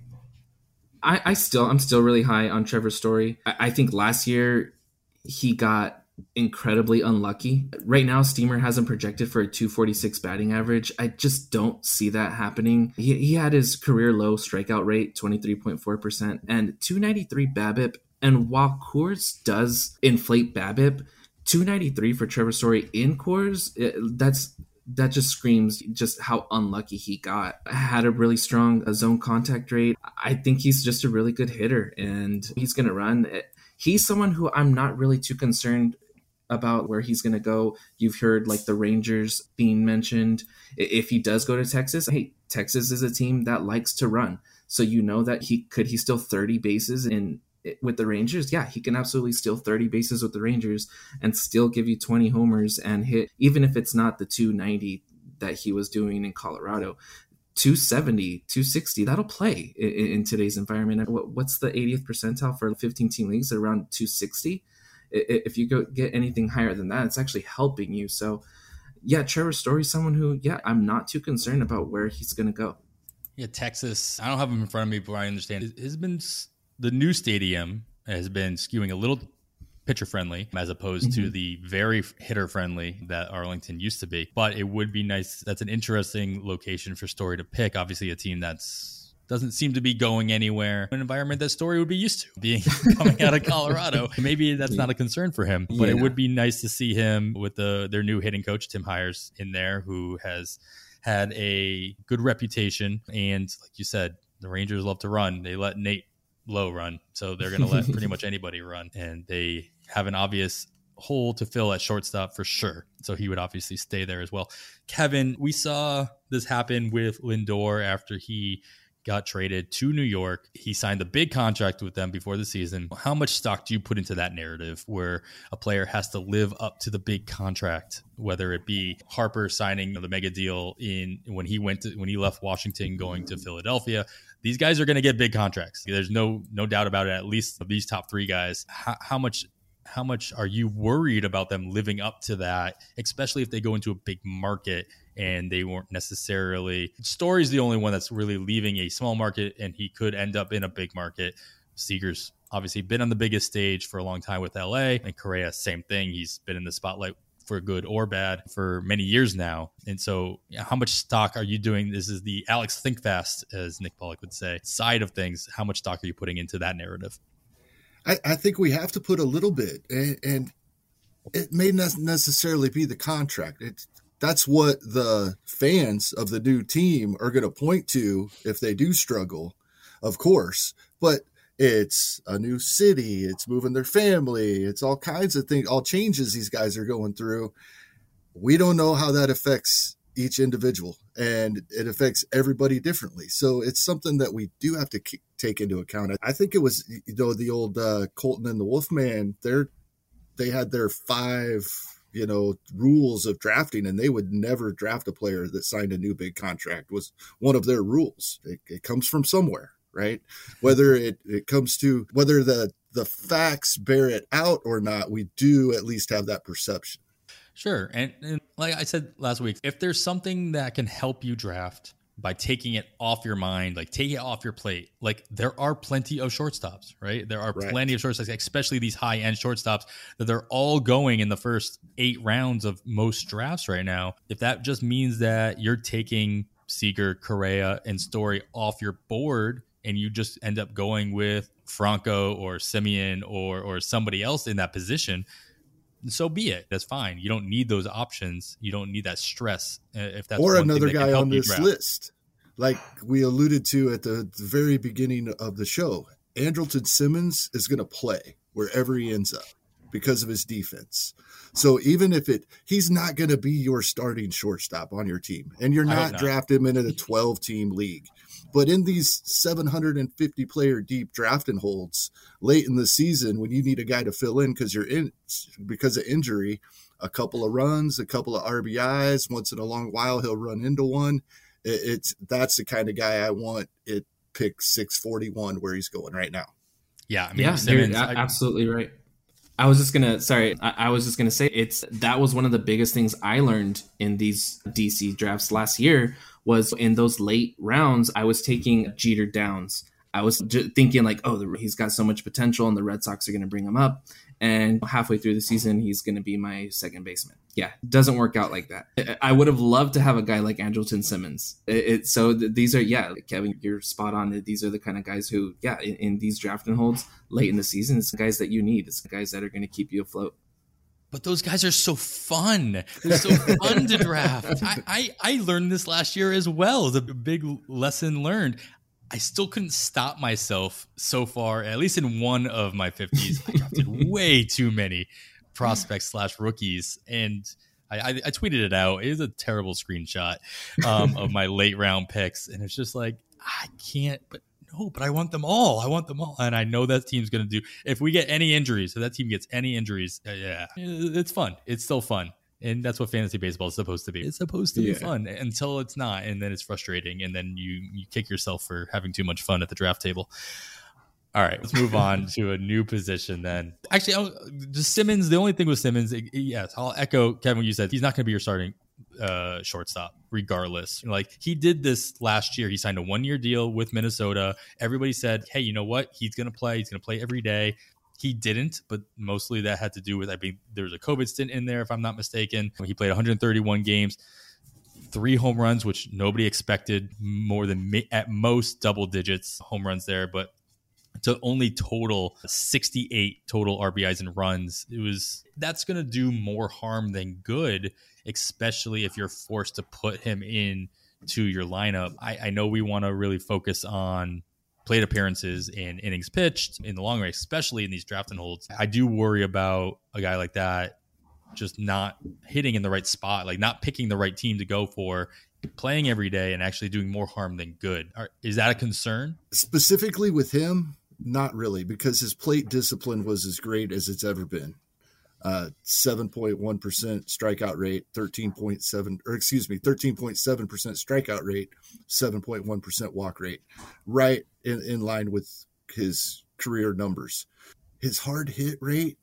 [SPEAKER 3] I, I still, I'm still really high on Trevor Story. I, I think last year he got incredibly unlucky. Right now, Steamer has him projected for a two forty-six batting average. I just don't see that happening. He, he had his career low strikeout rate, twenty-three point four percent, and two ninety-three BABIP. And while Coors does inflate BABIP, two ninety-three for Trevor Story in Coors, it, that's that just screams just how unlucky he got. Had a really strong uh, zone contact rate. I think he's just a really good hitter, and he's going to run. He's someone who I'm not really too concerned about where he's going to go. You've heard like the Rangers being mentioned. If he does go to Texas, hey, Texas is a team that likes to run. So you know that he could he steal thirty bases in with the Rangers? Yeah, he can absolutely steal thirty bases with the Rangers and still give you twenty homers and hit, even if it's not the two ninety that he was doing in Colorado. two seventy, two sixty, that'll play in, in today's environment. What's the eightieth percentile for fifteen team leagues? Around two sixty. If you go get anything higher than that, it's actually helping you. So yeah, Trevor Story is someone who, yeah, I'm not too concerned about where he's going to go.
[SPEAKER 1] Yeah, Texas, I don't have him in front of me, but I understand it has been, the new stadium has been skewing a little pitcher friendly as opposed mm-hmm. to the very hitter friendly that Arlington used to be. But it would be nice. That's an interesting location for Story to pick. Obviously a team that's doesn't seem to be going anywhere. An environment that Story would be used to, being coming out of Colorado. Maybe that's not a concern for him, but yeah. It would be nice to see him with the their new hitting coach, Tim Hires, in there, who has had a good reputation. And like you said, the Rangers love to run. They let Nate Lowe run, so they're going to let pretty much anybody run. And they have an obvious hole to fill at shortstop for sure. So he would obviously stay there as well. Kevin, we saw this happen with Lindor after he got traded to New York. He signed a big contract with them before the season. How much stock do you put into that narrative where a player has to live up to the big contract, whether it be Harper signing the mega deal in when he went to when he left Washington going to Philadelphia? These guys are going to get big contracts. There's no no doubt about it. At least of these top three guys, how, how much how much are you worried about them living up to that, especially if they go into a big market and they weren't necessarily... Story's the only one that's really leaving a small market, and he could end up in a big market. Seager's obviously been on the biggest stage for a long time with L A, and Correa, same thing. He's been in the spotlight for good or bad for many years now. And so yeah, how much stock are you doing? This is the Alex Think Fast, as Nick Pollock would say, side of things. How much stock are you putting into that narrative?
[SPEAKER 2] I, I think we have to put a little bit, and, and it may not necessarily be the contract. It, that's what the fans of the new team are going to point to if they do struggle, of course. But it's a new city. It's moving their family. It's all kinds of things, all changes these guys are going through. We don't know how that affects each individual, and it affects everybody differently. So it's something that we do have to keep, take into account. I think it was, you know, the old uh, Colton and the Wolfman, they're, they had their five, you know, rules of drafting, and they would never draft a player that signed a new big contract. Was one of their rules. It, it comes from somewhere. Right? Whether it, it comes to whether the, the facts bear it out or not, we do at least have that perception.
[SPEAKER 1] Sure. And, and like I said last week, if there's something that can help you draft by taking it off your mind, like taking it off your plate, like there are plenty of shortstops, right? There are right. plenty of shortstops, especially these high end shortstops that they're all going in the first eight rounds of most drafts right now. If that just means that you're taking Seager, Correa, and Story off your board, and you just end up going with Franco or Simeon or or somebody else in that position, so be it. That's fine. You don't need those options. You don't need that stress. If that's
[SPEAKER 2] or another
[SPEAKER 1] that
[SPEAKER 2] guy on this draft. list, like we alluded to at the, the very beginning of the show, Andrelton Simmons is going to play wherever he ends up because of his defense. So even if it, he's not going to be your starting shortstop on your team, and you're not, not. drafting him into a twelve team league. But in these seven hundred fifty player deep draft and holds late in the season, when you need a guy to fill in because you're in because of injury, a couple of runs, a couple of R B Is, once in a long while he'll run into one. It, it's that's the kind of guy I want at pick six forty-one where he's going right now.
[SPEAKER 1] Yeah, I mean,
[SPEAKER 3] yeah,
[SPEAKER 1] Simmons,
[SPEAKER 3] you're absolutely right. I was just gonna, sorry, I, I was just gonna say it's that was one of the biggest things I learned in these D C drafts last year. Was in those late rounds, I was taking Jeter Downs. I was j- thinking like, oh, the, he's got so much potential and the Red Sox are going to bring him up. And halfway through the season, he's going to be my second baseman. Yeah, doesn't work out like that. I would have loved to have a guy like Andrelton Simmons. It, it, so th- these are, yeah, Kevin, you're spot on. These are the kind of guys who, yeah, in, in these draft and holds late in the season, it's the guys that you need. It's the guys that are going to keep you afloat.
[SPEAKER 1] But those guys are so fun. They're so fun to draft. I, I, I learned this last year as well. It's a big lesson learned. I still couldn't stop myself so far, at least in one of my fifties. I drafted way too many prospects slash rookies. And I, I, I tweeted it out. It is a terrible screenshot um, of my late round picks. And it's just like, I can't, but no, but I want them all. I want them all. And I know that team's going to do, if we get any injuries, if that team gets any injuries, uh, yeah, it's fun. It's still fun. And that's what fantasy baseball is supposed to be. It's supposed to yeah. be fun until it's not. And then it's frustrating. And then you, you kick yourself for having too much fun at the draft table. All right, let's move on to a new position then. Actually, I'll, just Simmons, the only thing with Simmons, yes, I'll echo, Kevin, what you said. He's not going to be your starting uh, shortstop regardless. Like he did this last year. He signed a one-year deal with Minnesota. Everybody said, hey, you know what? He's going to play. He's going to play every day. He didn't, but mostly that had to do with, I think there was a COVID stint in there, if I'm not mistaken. He played one hundred thirty-one games, three home runs, which nobody expected, more than at most double digits home runs there, but to only total sixty-eight total R B Is and runs. It was, that's going to do more harm than good, especially if you're forced to put him in to your lineup. I, I know we want to really focus on plate appearances and innings pitched in the long race, especially in these draft and holds. I do worry about a guy like that just not hitting in the right spot, like not picking the right team to go for, playing every day and actually doing more harm than good. Is that a concern?
[SPEAKER 2] Specifically with him, not really, because his plate discipline was as great as it's ever been. Uh, seven point one percent strikeout rate, thirteen point seven, or excuse me, thirteen point seven percent strikeout rate, seven point one percent walk rate, right in, in line with his career numbers. His hard hit rate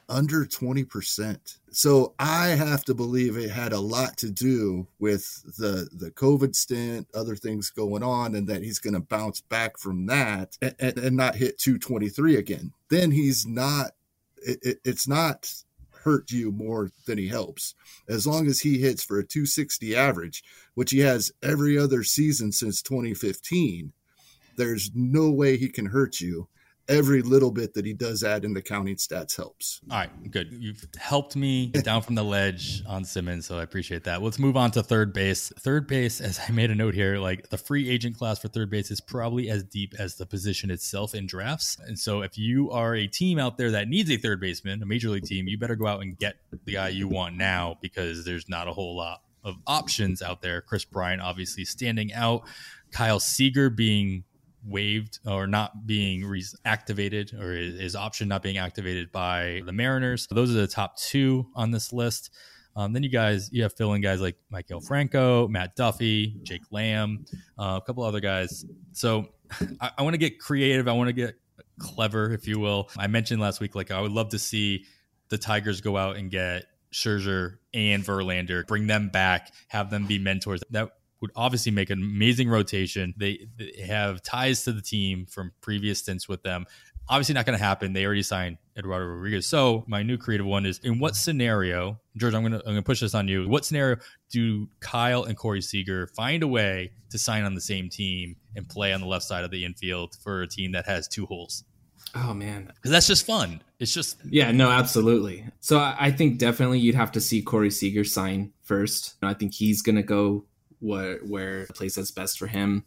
[SPEAKER 2] under twenty percent. So I have to believe it had a lot to do with the the COVID stint, other things going on, and that he's going to bounce back from that and, and, and not hit two twenty-three again. Then he's not, it, it, it's not hurt you more than he helps. As long as he hits for a two sixty average, which he has every other season since twenty fifteen, there's no way he can hurt you. Every little bit that he does add in the counting stats helps.
[SPEAKER 1] All right, good. You've helped me get down from the ledge on Simmons, so I appreciate that. Let's move on to third base. Third base, as I made a note here, like the free agent class for third base is probably as deep as the position itself in drafts. And so if you are a team out there that needs a third baseman, a major league team, you better go out and get the guy you want now, because there's not a whole lot of options out there. Kris Bryant obviously standing out. Kyle Seager being waived or not being re- activated, or his, his option not being activated by the Mariners. Those are the top two on this list. Um, then you guys, you have fill-in guys like Maikel Franco, Matt Duffy, Jake Lamb, uh, a couple other guys. So I, I want to get creative. I want to get clever, if you will. I mentioned last week, like I would love to see the Tigers go out and get Scherzer and Verlander, bring them back, have them be mentors. That would obviously make an amazing rotation. They, they have ties to the team from previous stints with them. Obviously not going to happen. They already signed Eduardo Rodriguez. So my new creative one is, in what scenario, George, I'm going to I'm going to push this on you. What scenario do Kyle and Corey Seager find a way to sign on the same team and play on the left side of the infield for a team that has two holes?
[SPEAKER 3] Oh, man.
[SPEAKER 1] Because that's just fun. It's just...
[SPEAKER 3] Yeah, no, absolutely. So I think definitely you'd have to see Corey Seager sign first. I think he's going to go where where the place that's best for him.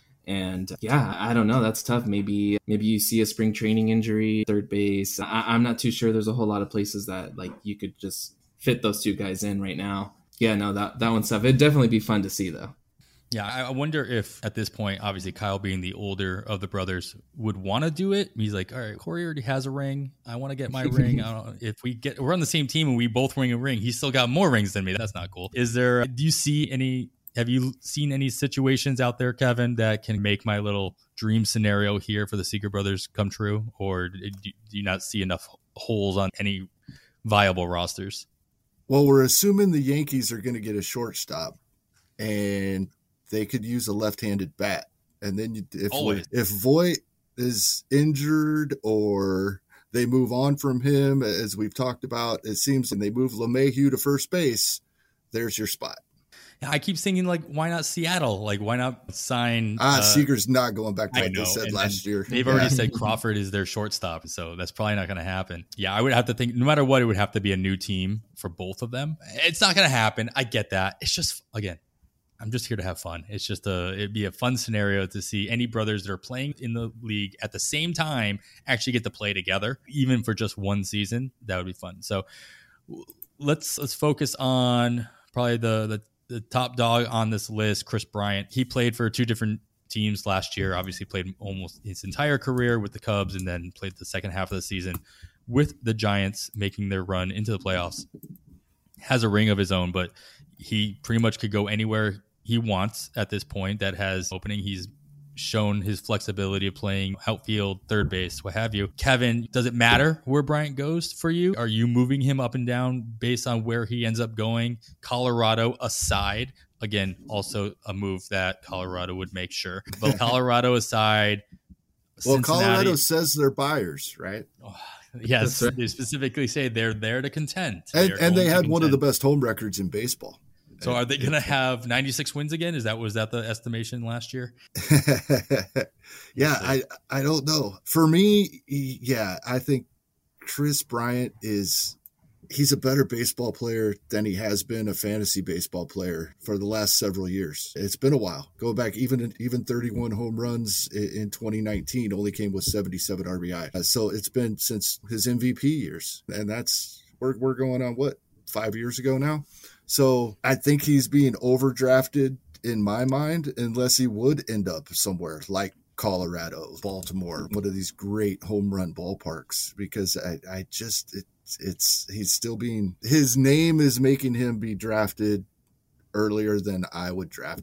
[SPEAKER 3] And yeah, I don't know. That's tough. Maybe maybe you see a spring training injury, third base. I, I'm not too sure. There's a whole lot of places that like you could just fit those two guys in right now. Yeah, no, that, that one's tough. It'd definitely be fun to see, though.
[SPEAKER 1] Yeah, I wonder if at this point, obviously Kyle being the older of the brothers would want to do it. He's like, all right, Corey already has a ring. I want to get my ring. I don't know if we get, we're on the same team and we both ring a ring. He's still got more rings than me. That's not cool. Is there, do you see any, have you seen any situations out there, Kevin, that can make my little dream scenario here for the Seager brothers come true? Or do you not see enough holes on any viable rosters?
[SPEAKER 2] Well, we're assuming the Yankees are going to get a shortstop, and they could use a left-handed bat. And then you, if
[SPEAKER 1] Always.
[SPEAKER 2] if Voit is injured or they move on from him, as we've talked about, it seems, and they move LeMahieu to first base, there's your spot.
[SPEAKER 1] I keep thinking, like, why not Seattle? Like, why not sign?
[SPEAKER 2] Ah,
[SPEAKER 1] uh,
[SPEAKER 2] Seager's not going back to
[SPEAKER 1] I
[SPEAKER 2] what
[SPEAKER 1] know,
[SPEAKER 2] they said
[SPEAKER 1] and-
[SPEAKER 2] last
[SPEAKER 1] and
[SPEAKER 2] year.
[SPEAKER 1] They've
[SPEAKER 2] Yeah.
[SPEAKER 1] already said Crawford is their shortstop, so that's probably not going to happen. Yeah, I would have to think, no matter what, it would have to be a new team for both of them. It's not going to happen. I get that. It's just, again, I'm just here to have fun. It's just a, it'd be a fun scenario to see any brothers that are playing in the league at the same time actually get to play together, even for just one season. That would be fun. So let's let's focus on probably the the, the top dog on this list, Kris Bryant. He played for two different teams last year. Obviously, played almost his entire career with the Cubs, and then played the second half of the season with the Giants, making their run into the playoffs. Has a ring of his own, but he pretty much could go anywhere he wants at this point that has opening. He's shown his flexibility of playing outfield, third base, what have you. Kevin, does it matter where Bryant goes for you? Are you moving him up and down based on where he ends up going? Colorado aside, again, also a move that Colorado would make sure. But Colorado aside,
[SPEAKER 2] Well,
[SPEAKER 1] Cincinnati-
[SPEAKER 2] Colorado says they're buyers, right?
[SPEAKER 1] Oh, yes,
[SPEAKER 3] That's right.
[SPEAKER 1] they specifically say they're there to contend.
[SPEAKER 2] And,
[SPEAKER 1] They're
[SPEAKER 2] and they
[SPEAKER 1] going to
[SPEAKER 2] had one of the
[SPEAKER 1] contend.
[SPEAKER 2] best home records in baseball.
[SPEAKER 1] So are they going to have ninety-six wins again? Is that was that the estimation last year?
[SPEAKER 2] Yeah, I I don't know. For me, he- yeah, I think Kris Bryant is he's a better baseball player than he has been a fantasy baseball player for the last several years. It's been a while. Go back, even even thirty-one home runs in, in twenty nineteen only came with seventy-seven R B I. Uh, So it's been since his M V P years, and that's we're we're going on what five years ago now. So I think he's being overdrafted in my mind, unless he would end up somewhere like Colorado, Baltimore, one of these great home run ballparks, because I, I just, it's, it's, he's still being, his name is making him be drafted earlier than I would draft him.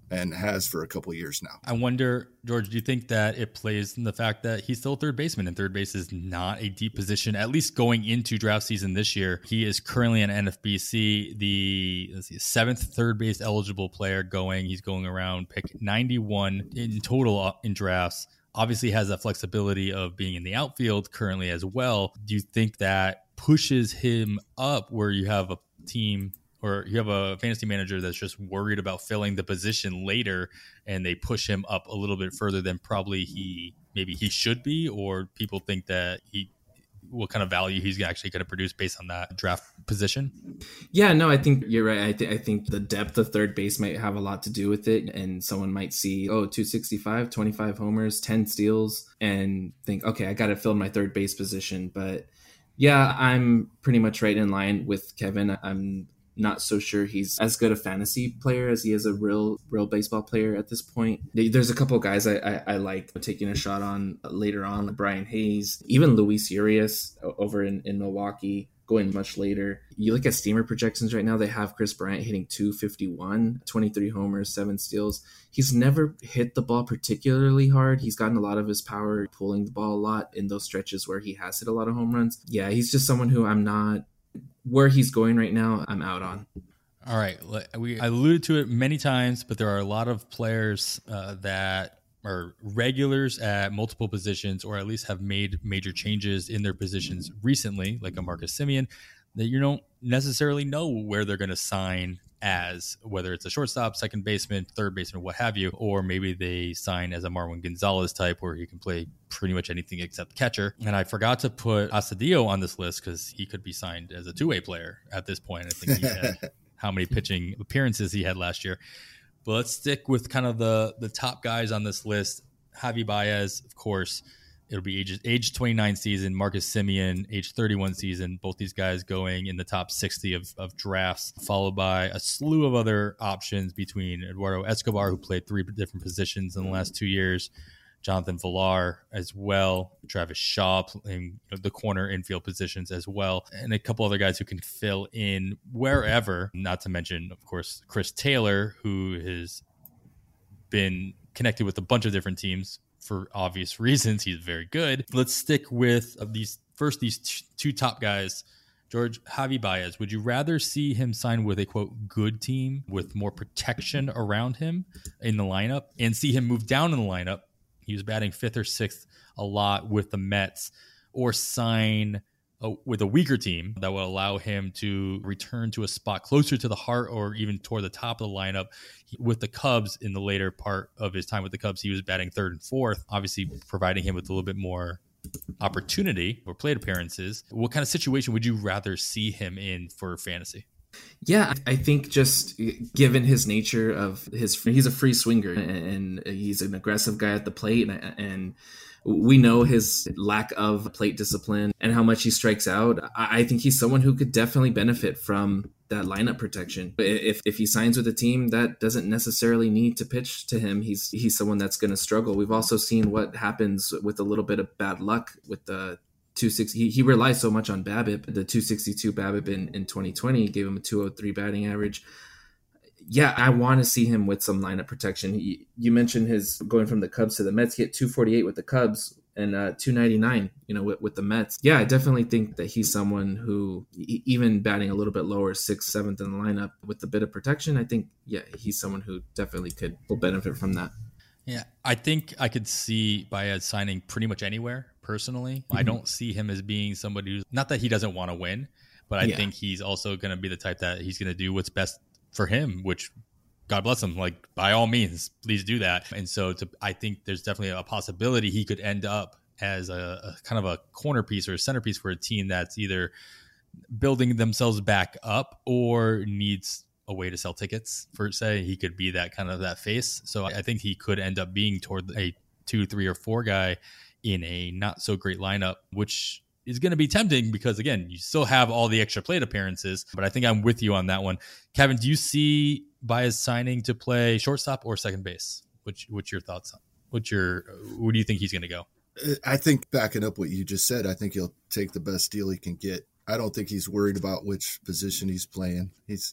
[SPEAKER 2] and has for a couple of years now.
[SPEAKER 1] I wonder, George, do you think that it plays in the fact that he's still a third baseman, and third base is not a deep position, at least going into draft season this year? He is currently an N F B C, the let's see, seventh third base eligible player going. He's going around pick ninety-one in total in drafts. Obviously has that flexibility of being in the outfield currently as well. Do you think that pushes him up where you have a team or you have a fantasy manager that's just worried about filling the position later and they push him up a little bit further than probably he maybe he should be, or people think that he what kind of value he's actually going to produce based on that draft position?
[SPEAKER 3] Yeah, no, I think you're right. I, th- I think the depth of third base might have a lot to do with it. And someone might see, oh, two sixty-five, twenty-five homers, ten steals, and think, okay, I got to fill my third base position. But yeah, I'm pretty much right in line with Kevin. I'm not so sure he's as good a fantasy player as he is a real real baseball player at this point. There's a couple of guys I, I, I like taking a shot on later on, like Brian Hayes, even Luis Urias over in, in Milwaukee, going much later. You look at Steamer projections right now, they have Chris Bryant hitting two fifty-one, twenty-three homers, seven steals. He's never hit the ball particularly hard. He's gotten a lot of his power pulling the ball a lot in those stretches where he has hit a lot of home runs. Yeah, he's just someone who I'm not... Where he's going right now, I'm out on.
[SPEAKER 1] All right. We I alluded to it many times, but there are a lot of players uh, that are regulars at multiple positions, or at least have made major changes in their positions recently, like a Marcus Semien, that you don't necessarily know where they're going to sign as, whether it's a shortstop, second baseman, third baseman, what have you, or maybe they sign as a Marwin Gonzalez type where he can play pretty much anything except catcher. And I forgot to put Astudillo on this list because he could be signed as a two-way player at this point. I think he had how many pitching appearances he had last year. But let's stick with kind of the, the top guys on this list. Javi Baez, of course. It'll be age, age twenty-nine season. Marcus Semien, age thirty-one season. Both these guys going in the top sixty of, of drafts, followed by a slew of other options between Eduardo Escobar, who played three different positions in the last two years, Jonathan Villar as well, Travis Shaw playing the corner infield positions as well, and a couple other guys who can fill in wherever, not to mention, of course, Chris Taylor, who has been connected with a bunch of different teams for obvious reasons. He's very good. Let's stick with uh, these first, these t- two top guys. George, Javi Baez, would you rather see him sign with a, quote, good team with more protection around him in the lineup and see him move down in the lineup? He was batting fifth or sixth a lot with the Mets, or sign a, with a weaker team that will allow him to return to a spot closer to the heart or even toward the top of the lineup. With the Cubs, in the later part of his time with the Cubs, he was batting third and fourth, obviously providing him with a little bit more opportunity or plate appearances. What kind of situation would you rather see him in for fantasy?
[SPEAKER 3] Yeah, I think just given his nature of his, he's a free swinger and he's an aggressive guy at the plate, and we know his lack of plate discipline and how much he strikes out. I think he's someone who could definitely benefit from that lineup protection. If if he signs with a team that doesn't necessarily need to pitch to him, he's he's someone that's going to struggle. We've also seen what happens with a little bit of bad luck with the two sixty. He, he relies so much on BABIP. The two sixty-two BABIP in, in twenty twenty gave him a two oh three batting average. Yeah, I want to see him with some lineup protection. He, you mentioned his going from the Cubs to the Mets. He hit two forty-eight with the Cubs and uh, two ninety-nine, you know, with, with the Mets. Yeah, I definitely think that he's someone who, even batting a little bit lower, sixth, seventh in the lineup with a bit of protection, I think, yeah, he's someone who definitely could will benefit from that.
[SPEAKER 1] Yeah, I think I could see Baez signing pretty much anywhere, personally. Mm-hmm. I don't see him as being somebody who's, not that he doesn't want to win, but I yeah. think he's also going to be the type that he's going to do what's best for him, which God bless him, like, by all means, please do that. And so to, I think there's definitely a possibility he could end up as a, a kind of a corner piece or a centerpiece for a team that's either building themselves back up or needs a way to sell tickets, for say. He could be that kind of that face. So I think he could end up being toward a two, three, or four guy in a not so great lineup, which is going to be tempting because, again, you still have all the extra plate appearances. But I think I'm with you on that one. Kevin, do you see Baez signing to play shortstop or second base? Which, what's your thoughts on? What's your, where do you think he's going to go?
[SPEAKER 2] I think, backing up what you just said, I think he'll take the best deal he can get. I don't think he's worried about which position he's playing. He's,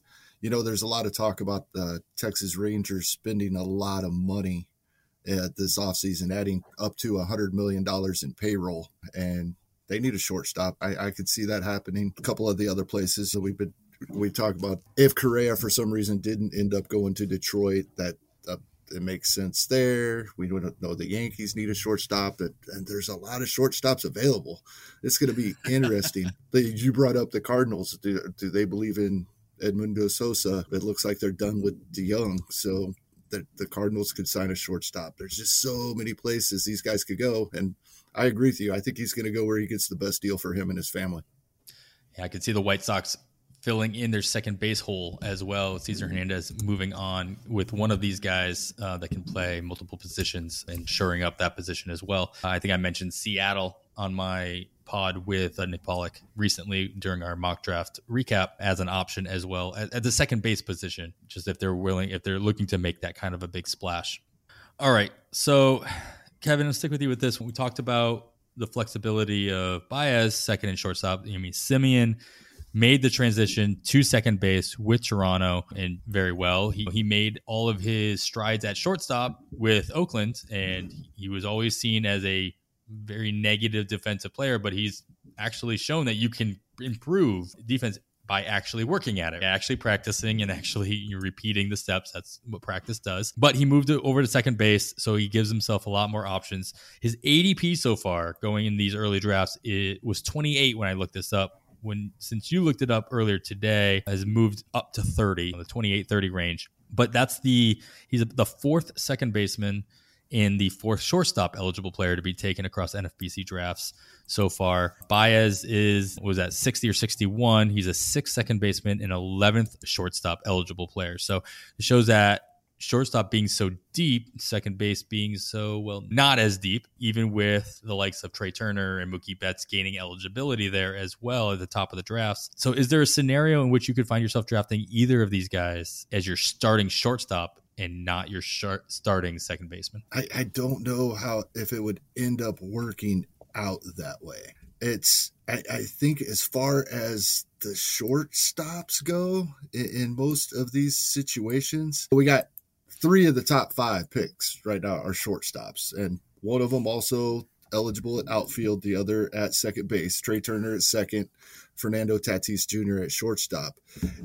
[SPEAKER 2] You know, there's a lot of talk about the Texas Rangers spending a lot of money at this offseason, adding up to one hundred million dollars in payroll, and they need a shortstop. I, I could see that happening. A couple of the other places that we've been, we talked about, if Correa for some reason didn't end up going to Detroit, that uh, it makes sense there. We don't know the Yankees need a shortstop, and, and there's a lot of shortstops available. It's going to be interesting. the, you brought up the Cardinals. Do, do they believe in Edmundo Sosa? It looks like they're done with DeYoung, so the, the Cardinals could sign a shortstop. There's just so many places these guys could go, and I agree with you. I think he's going to go where he gets the best deal for him and his family.
[SPEAKER 1] Yeah, I could see the White Sox filling in their second base hole as well. Cesar Hernandez moving on with one of these guys uh, that can play multiple positions and shoring up that position as well. I think I mentioned Seattle on my pod with uh, Nick Pollock recently during our mock draft recap as an option as well at, at the second base position, just if they're willing, if they're looking to make that kind of a big splash. All right. So Kevin, I'll stick with you with this. When we talked about the flexibility of Baez, second and shortstop, I mean, Semien made the transition to second base with Toronto and very well. He he made all of his strides at shortstop with Oakland, and he was always seen as a very negative defensive player, but he's actually shown that you can improve defense by actually working at it, actually practicing and actually you're repeating the steps. That's what practice does. But he moved over to second base, so he gives himself a lot more options. His A D P so far going in these early drafts, it was twenty-eight when I looked this up. When since you looked it up earlier today, has moved up to thirty, the twenty-eight thirty range. But that's the he's the fourth second baseman and the fourth shortstop eligible player to be taken across N F B C drafts so far. Baez is was at sixty or sixty-one. He's a sixth second baseman and eleventh shortstop eligible player. So it shows that shortstop being so deep, second base being so, well, not as deep, even with the likes of Trey Turner and Mookie Betts gaining eligibility there as well at the top of the drafts. So is there a scenario in which you could find yourself drafting either of these guys as your starting shortstop and not your short starting second baseman?
[SPEAKER 2] I, I don't know how, if it would end up working out that way. It's, I, I think as far as the shortstops go in, in most of these situations, we got three of the top five picks right now are shortstops, and one of them also eligible at outfield, the other at second base. Trey Turner at second, Fernando Tatis Junior at shortstop.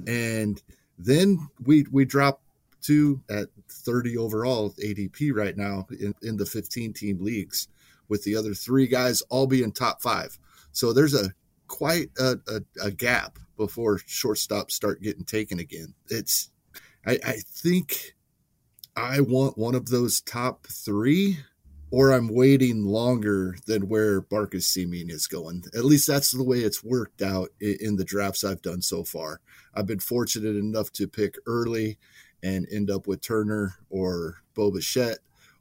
[SPEAKER 2] And then we we drop to at thirty overall A D P right now in, in the fifteen-team leagues, with the other three guys all being top five. So there's a quite a, a, a gap before shortstops start getting taken again. It's I, I think I want one of those top three, or I'm waiting longer than where Marcus Semien is going. At least that's the way it's worked out in the drafts I've done so far. I've been fortunate enough to pick early and end up with Turner or Bo Bichette,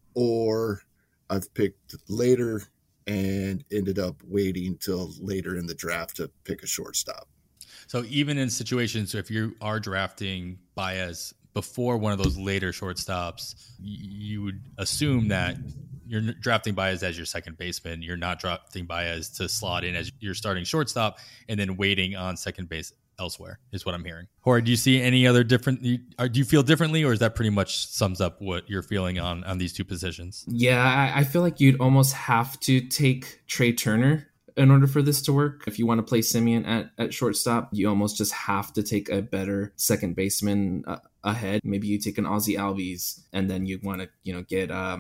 [SPEAKER 2] or I've picked later and ended up waiting till later in the draft to pick a shortstop.
[SPEAKER 1] So even in situations, if you are drafting Baez before one of those later shortstops, you would assume that you're drafting Baez as your second baseman. You're not drafting Baez to slot in as your starting shortstop and then waiting on second base elsewhere, is what I'm hearing. Or do you see any other different, do you feel differently, or is that pretty much sums up what you're feeling on, on these two positions?
[SPEAKER 3] Yeah, I, I feel like you'd almost have to take Trey Turner in order for this to work. If you want to play Semien at, at shortstop, you almost just have to take a better second baseman uh, ahead. Maybe you take an Ozzie Albies, and then you want to, you know, get um,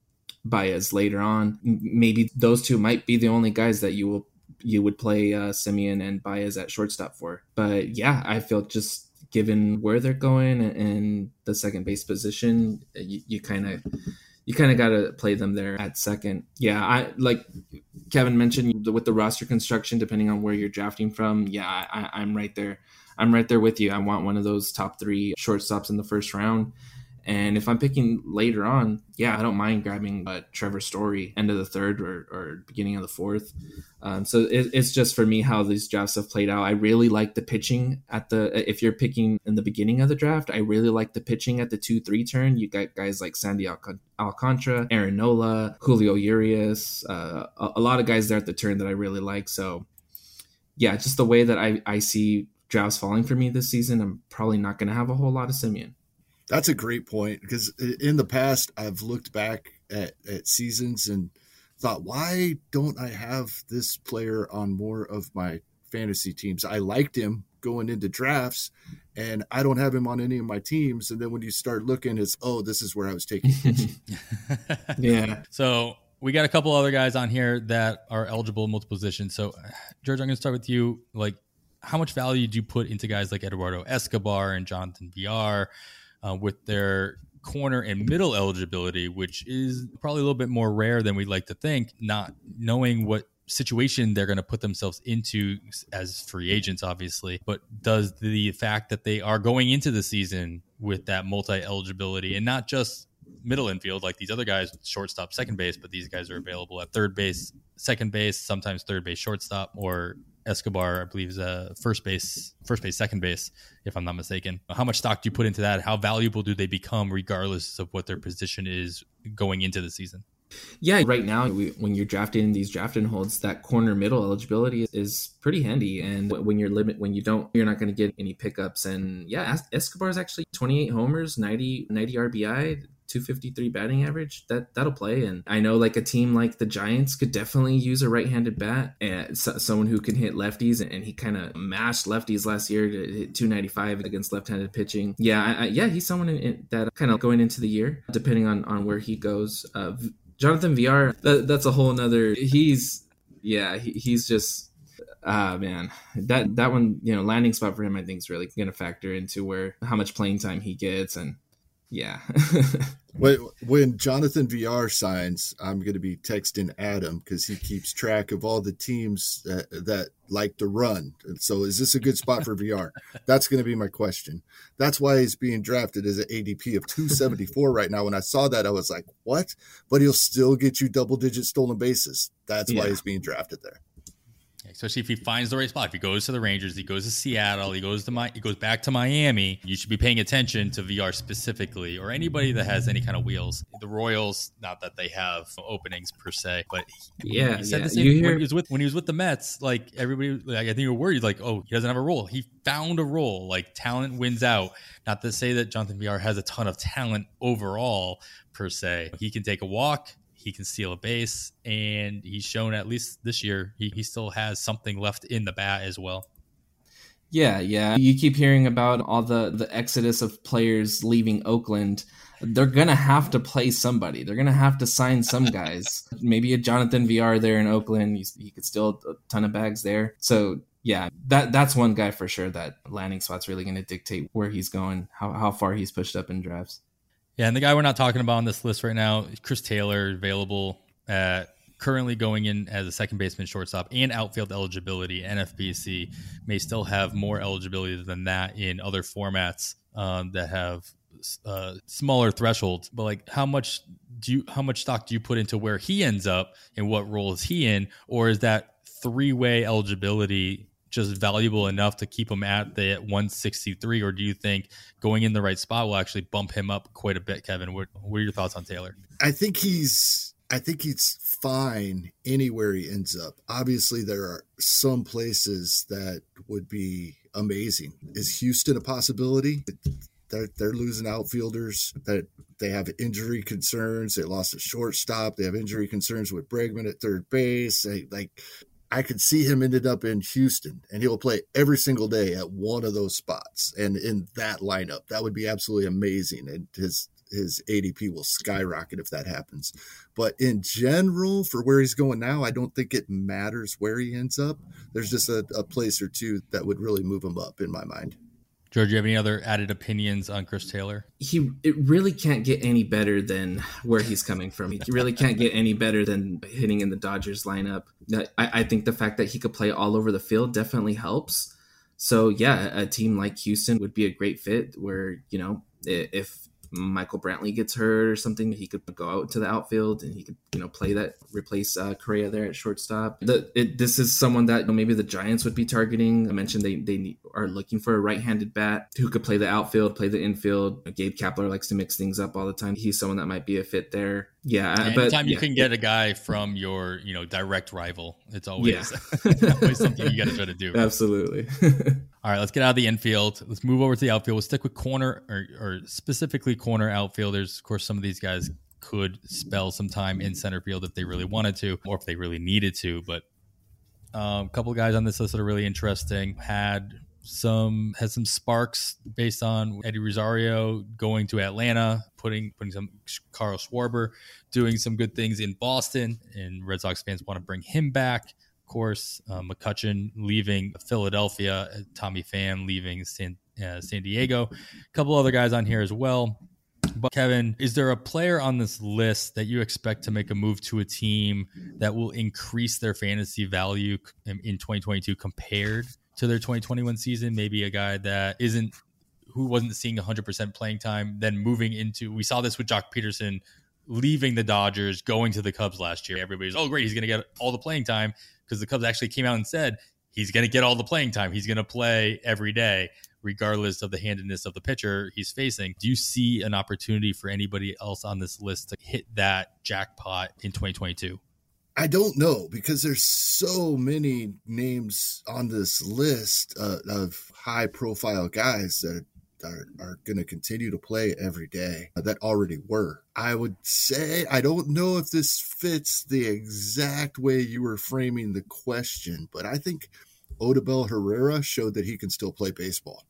[SPEAKER 3] Baez later on. Maybe those two might be the only guys that you will you would play uh, Semien and Baez at shortstop for. But yeah, I feel just given where they're going and the second base position, you kind of you kind of got to play them there at second. Yeah, I like Kevin mentioned with the roster construction, depending on where you're drafting from. Yeah, I, I'm right there. I'm right there with you. I want one of those top three shortstops in the first round. And if I'm picking later on, yeah, I don't mind grabbing uh, Trevor Story, end of the third or, or beginning of the fourth. Um, so it, it's just for me how these drafts have played out. I really like the pitching at the, if you're picking in the beginning of the draft, I really like the pitching at the two three turn. You got guys like Sandy Alc- Alcantara, Aaron Nola, Julio Urias, uh, a, a lot of guys there at the turn that I really like. So yeah, just the way that I, I see drafts falling for me this season, I'm probably not going to have a whole lot of Simeon.
[SPEAKER 2] That's a great point, because in the past, I've looked back at, at seasons and thought, why don't I have this player on more of my fantasy teams? I liked him going into drafts, and I don't have him on any of my teams. And then when you start looking, it's, oh, this is where I was taking attention.
[SPEAKER 3] Yeah.
[SPEAKER 1] So we got a couple other guys on here that are eligible in multiple positions. So, George, I'm going to start with you. Like, how much value do you put into guys like Eduardo Escobar and Jonathan Villar uh, with their corner and middle eligibility, which is probably a little bit more rare than we'd like to think, not knowing what situation they're going to put themselves into as free agents, obviously, but does the fact that they are going into the season with that multi-eligibility and not just middle infield like these other guys, shortstop, second base, but these guys are available at third base, second base, sometimes third base, shortstop, or Escobar, I believe, is a first base, first base, second base, if I'm not mistaken. How much stock do you put into that? How valuable do they become regardless of what their position is going into the season?
[SPEAKER 3] Yeah, right now, we, when you're drafting in these draft and holds, that corner middle eligibility is pretty handy. And when you're limit, when you don't, you're not going to get any pickups. And yeah, Escobar is actually twenty-eight homers, ninety, ninety R B I, two fifty-three batting average. That that'll play. And I know like a team like the Giants could definitely use a right-handed bat and so, someone who can hit lefties. And he kind of mashed lefties last year to hit two ninety-five against left-handed pitching. Yeah, I, I, yeah, he's someone in, in that kind of going into the year, depending on on where he goes. Uh, Jonathan Villar, that, that's a whole nother. He's yeah, he, he's just. Ah, uh, man, that that one, you know, landing spot for him, I think is really going to factor into where how much playing time he gets. And yeah.
[SPEAKER 2] when, when Jonathan Villar signs, I'm going to be texting Adam because he keeps track of all the teams that, that like to run. And so is this a good spot for Villar? That's going to be my question. That's why he's being drafted as an A D P of two seventy-four right now. When I saw that, I was like, what? But he'll still get you double digit stolen bases. That's
[SPEAKER 3] yeah.
[SPEAKER 2] why he's being drafted there.
[SPEAKER 1] Especially if he finds the right spot. If he goes to the Rangers, he goes to Seattle, he goes to my, he goes back to Miami. You should be paying attention to Villar specifically, or anybody that has any kind of wheels. The Royals, not that they have openings per se, but he,
[SPEAKER 3] yeah,
[SPEAKER 1] he said
[SPEAKER 3] yeah.
[SPEAKER 1] the same
[SPEAKER 3] You hear-
[SPEAKER 1] when he was with when he was with the Mets. Like everybody, like, I think you were worried, like, oh, he doesn't have a role. He found a role. Like talent wins out. Not to say that Jonathan Villar has a ton of talent overall per se. He can take a walk. He can steal a base, and he's shown at least this year he, he still has something left in the bat as well.
[SPEAKER 3] Yeah, yeah. You keep hearing about all the, the exodus of players leaving Oakland. They're going to have to play somebody. They're going to have to sign some guys. Maybe a Jonathan Villar there in Oakland. He, he could steal a ton of bags there. So, yeah, that that's one guy for sure that landing spot's really going to dictate where he's going, how, how far he's pushed up in drafts.
[SPEAKER 1] Yeah, and the guy we're not talking about on this list right now, Chris Taylor, available at currently going in as a second baseman, shortstop, and outfield eligibility. N F B C may still have more eligibility than that in other formats um, that have uh, smaller thresholds. But like, how much do you, how much stock do you put into where he ends up and what role is he in, or is that three-way eligibility just valuable enough to keep him at the one sixty-three, or do you think going in the right spot will actually bump him up quite a bit? Kevin, what, what are your thoughts on Taylor?
[SPEAKER 2] I think he's I think he's fine anywhere he ends up. Obviously, there are some places that would be amazing. Is Houston a possibility? They're, they're losing outfielders. That they have injury concerns. They lost a shortstop. They have injury concerns with Bregman at third base. They, like. I could see him ended up in Houston, and he'll play every single day at one of those spots and in that lineup. That would be absolutely amazing, and his his A D P will skyrocket if that happens. But in general, for where he's going now, I don't think it matters where he ends up. There's just a, a place or two that would really move him up in my mind.
[SPEAKER 1] George, do you have any other added opinions on Chris Taylor?
[SPEAKER 3] He it really can't get any better than where he's coming from. He really can't get any better than hitting in the Dodgers lineup. I, I think the fact that he could play all over the field definitely helps. So yeah, a team like Houston would be a great fit where, you know, if Michael Brantley gets hurt or something, he could go out to the outfield and he could, you know, play that, replace uh, Correa there at shortstop. The, it, this is someone that, you know, maybe the Giants would be targeting. I mentioned they they need, are looking for a right-handed bat who could play the outfield, play the infield. Gabe Kapler likes to mix things up all the time. He's someone that might be a fit there. Yeah,
[SPEAKER 1] yeah
[SPEAKER 3] but
[SPEAKER 1] anytime
[SPEAKER 3] yeah.
[SPEAKER 1] you can get a guy from your, you know, direct rival, it's always,
[SPEAKER 3] yeah.
[SPEAKER 1] always something you got to try to do.
[SPEAKER 3] Absolutely.
[SPEAKER 1] All right, let's get out of the infield. Let's move over to the outfield. We'll stick with corner or, or specifically corner outfielders. Of course, some of these guys could spell some time in center field if they really wanted to or if they really needed to. But um, a couple of guys on this list that are really interesting had some had some sparks based on Eddie Rosario going to Atlanta, putting putting some Carl Schwarber doing some good things in Boston, and Red Sox fans want to bring him back. Course, uh, McCutchen leaving Philadelphia, Tommy Pham leaving San, uh, San Diego, a couple other guys on here as well. But Kevin, is there a player on this list that you expect to make a move to a team that will increase their fantasy value in twenty twenty-two compared to their twenty twenty-one season? Maybe a guy that isn't, who wasn't seeing one hundred percent playing time, then moving into, we saw this with Jock Peterson leaving the Dodgers, going to the Cubs last year. Everybody's, oh great, he's going to get all the playing time, because the Cubs actually came out and said he's going to get all the playing time. He's going to play every day, regardless of the handedness of the pitcher he's facing. Do you see an opportunity for anybody else on this list to hit that jackpot in twenty twenty-two?
[SPEAKER 2] I don't know, because there's so many names on this list uh, of high profile guys that are, are going to continue to play every day that already were. I would say, I don't know if this fits the exact way you were framing the question, but I think Odubel Herrera showed that he can still play baseball.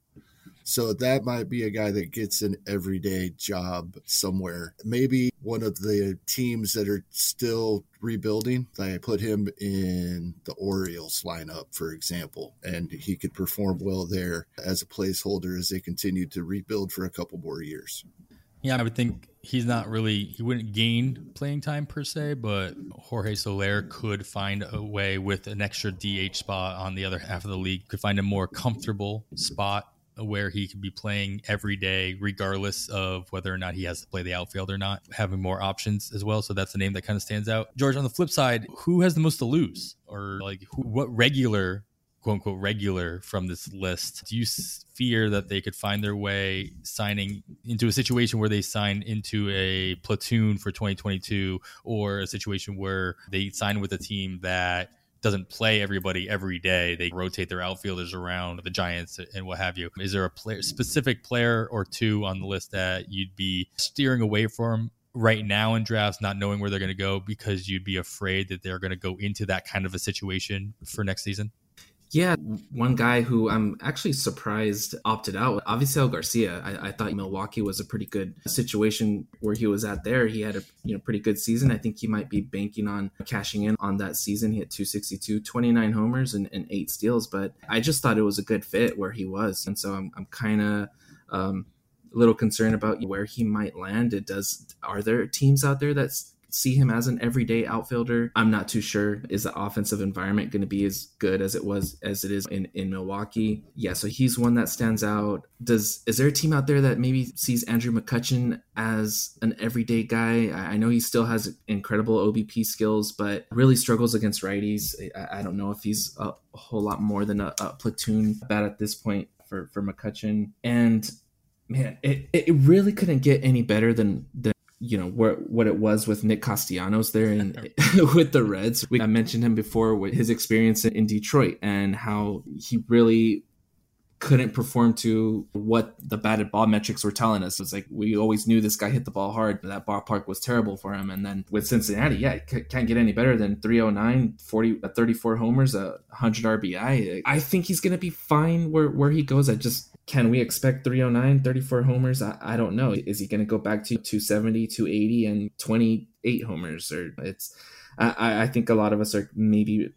[SPEAKER 2] So that might be a guy that gets an everyday job somewhere. Maybe one of the teams that are still rebuilding, I put him in the Orioles lineup, for example, and he could perform well there as a placeholder as they continue to rebuild for a couple more years.
[SPEAKER 1] Yeah, I would think he's not really, he wouldn't gain playing time per se, but Jorge Soler could find a way with an extra D H spot on the other half of the league, could find a more comfortable spot where he could be playing every day, regardless of whether or not he has to play the outfield or not, having more options as well. So that's the name that kind of stands out. George, on the flip side, who has the most to lose? Or like who, what regular, quote unquote, regular from this list do you fear that they could find their way signing into a situation where they sign into a platoon for twenty twenty-two, or a situation where they sign with a team that doesn't play everybody every day? They rotate their outfielders around the Giants and what have you. Is there a player, specific player or two on the list that you'd be steering away from right now in drafts, not knowing where they're going to go because you'd be afraid that they're going to go into that kind of a situation for next season?
[SPEAKER 3] Yeah, one guy who I'm actually surprised opted out, Avisail Garcia. I, I thought Milwaukee was a pretty good situation where he was at there. He had a you know pretty good season. I think he might be banking on cashing in on that season. He had two sixty-two, twenty-nine homers, and, and eight steals. But I just thought it was a good fit where he was. And so I'm, I'm kind of um, a little concerned about where he might land. It does. Are there teams out there that's see him as an everyday outfielder? I'm not too sure. Is the offensive environment going to be as good as it was as it is in, in Milwaukee? Yeah, so he's one that stands out. Does is there a team out there that maybe sees Andrew McCutchen as an everyday guy? I, I know he still has incredible O B P skills, but really struggles against righties. I, I don't know if he's a, a whole lot more than a, a platoon bat at this point for, for McCutchen. And man, it, it really couldn't get any better than than you know, where, what it was with Nick Castellanos there in, with the Reds. We, I mentioned him before with his experience in Detroit and how he really couldn't perform to what the batted ball metrics were telling us. It's like we always knew this guy hit the ball hard. That ballpark was terrible for him. And then with Cincinnati, yeah, can't get any better than three oh nine, forty, thirty-four homers, a one hundred R B I. I think he's going to be fine where, where he goes. I just, can we expect three oh nine, thirty-four homers? I, I don't know. Is he going to go back to two seventy, two eighty and twenty-eight homers? Or it's, I, I think a lot of us are maybe,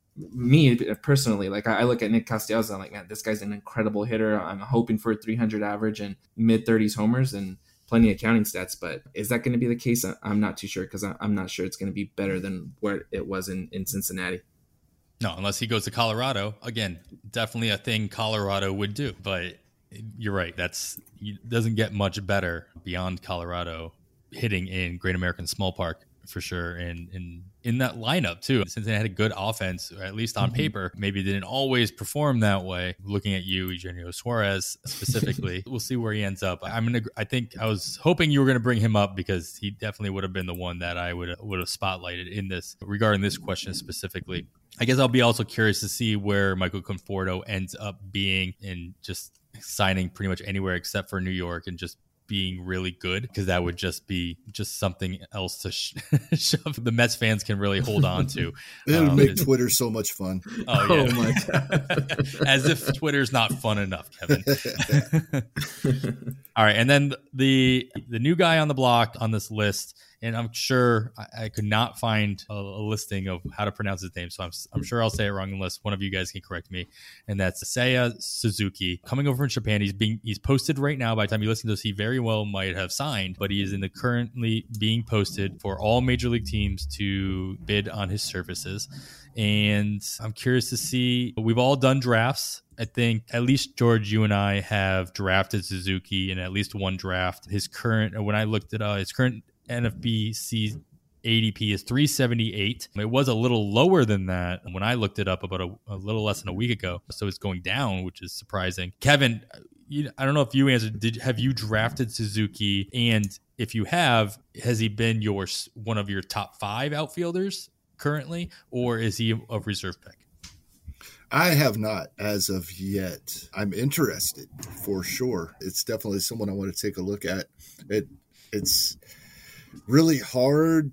[SPEAKER 3] me personally, like I look at Nick Castellanos and I'm like, man, this guy's an incredible hitter. I'm hoping for a three hundred average and mid thirties homers and plenty of counting stats. But is that going to be the case? I'm not too sure, because I'm not sure it's going to be better than where it was in, in Cincinnati.
[SPEAKER 1] No, unless he goes to Colorado. Again, definitely a thing Colorado would do. But you're right. That's it doesn't get much better beyond Colorado hitting in Great American Small Park. for sure. And, and in that lineup too, since they had a good offense, or at least on mm-hmm. paper, maybe didn't always perform that way. Looking at you, Eugenio Suarez specifically, we'll see where he ends up. I'm gonna. I think I was hoping you were going to bring him up because he definitely would have been the one that I would would have spotlighted in this regarding this question specifically. I guess I'll be also curious to see where Michael Conforto ends up being and just signing pretty much anywhere except for New York and just being really good, because that would just be just something else to sh- shove the Mets fans can really hold on to.
[SPEAKER 2] It would
[SPEAKER 1] um,
[SPEAKER 2] make Twitter so much fun.
[SPEAKER 1] Oh, yeah.
[SPEAKER 3] Oh my God.
[SPEAKER 1] As if Twitter's not fun enough, Kevin. All right. And then the the new guy on the block on this list, and I'm sure I, I could not find a, a listing of how to pronounce his name, so I'm, I'm sure I'll say it wrong unless one of you guys can correct me. And that's Seiya Suzuki, coming over from Japan. He's being he's posted right now. By the time you listen to this, he very well might have signed, but he is in the currently being posted for all major league teams to bid on his services. And I'm curious to see. We've all done drafts. I think at least George, you and I have drafted Suzuki in at least one draft. His current, when I looked at uh, his current N F B C A D P is three seventy-eight. It was a little lower than that when I looked it up about a, a little less than a week ago. So it's going down, which is surprising. Kevin, you, I don't know if you answered. Did have you drafted Suzuki? And if you have, has he been your one of your top five outfielders currently, or is he a reserve pick?
[SPEAKER 2] I have not as of yet. I'm interested for sure. It's definitely someone I want to take a look at. It it's really hard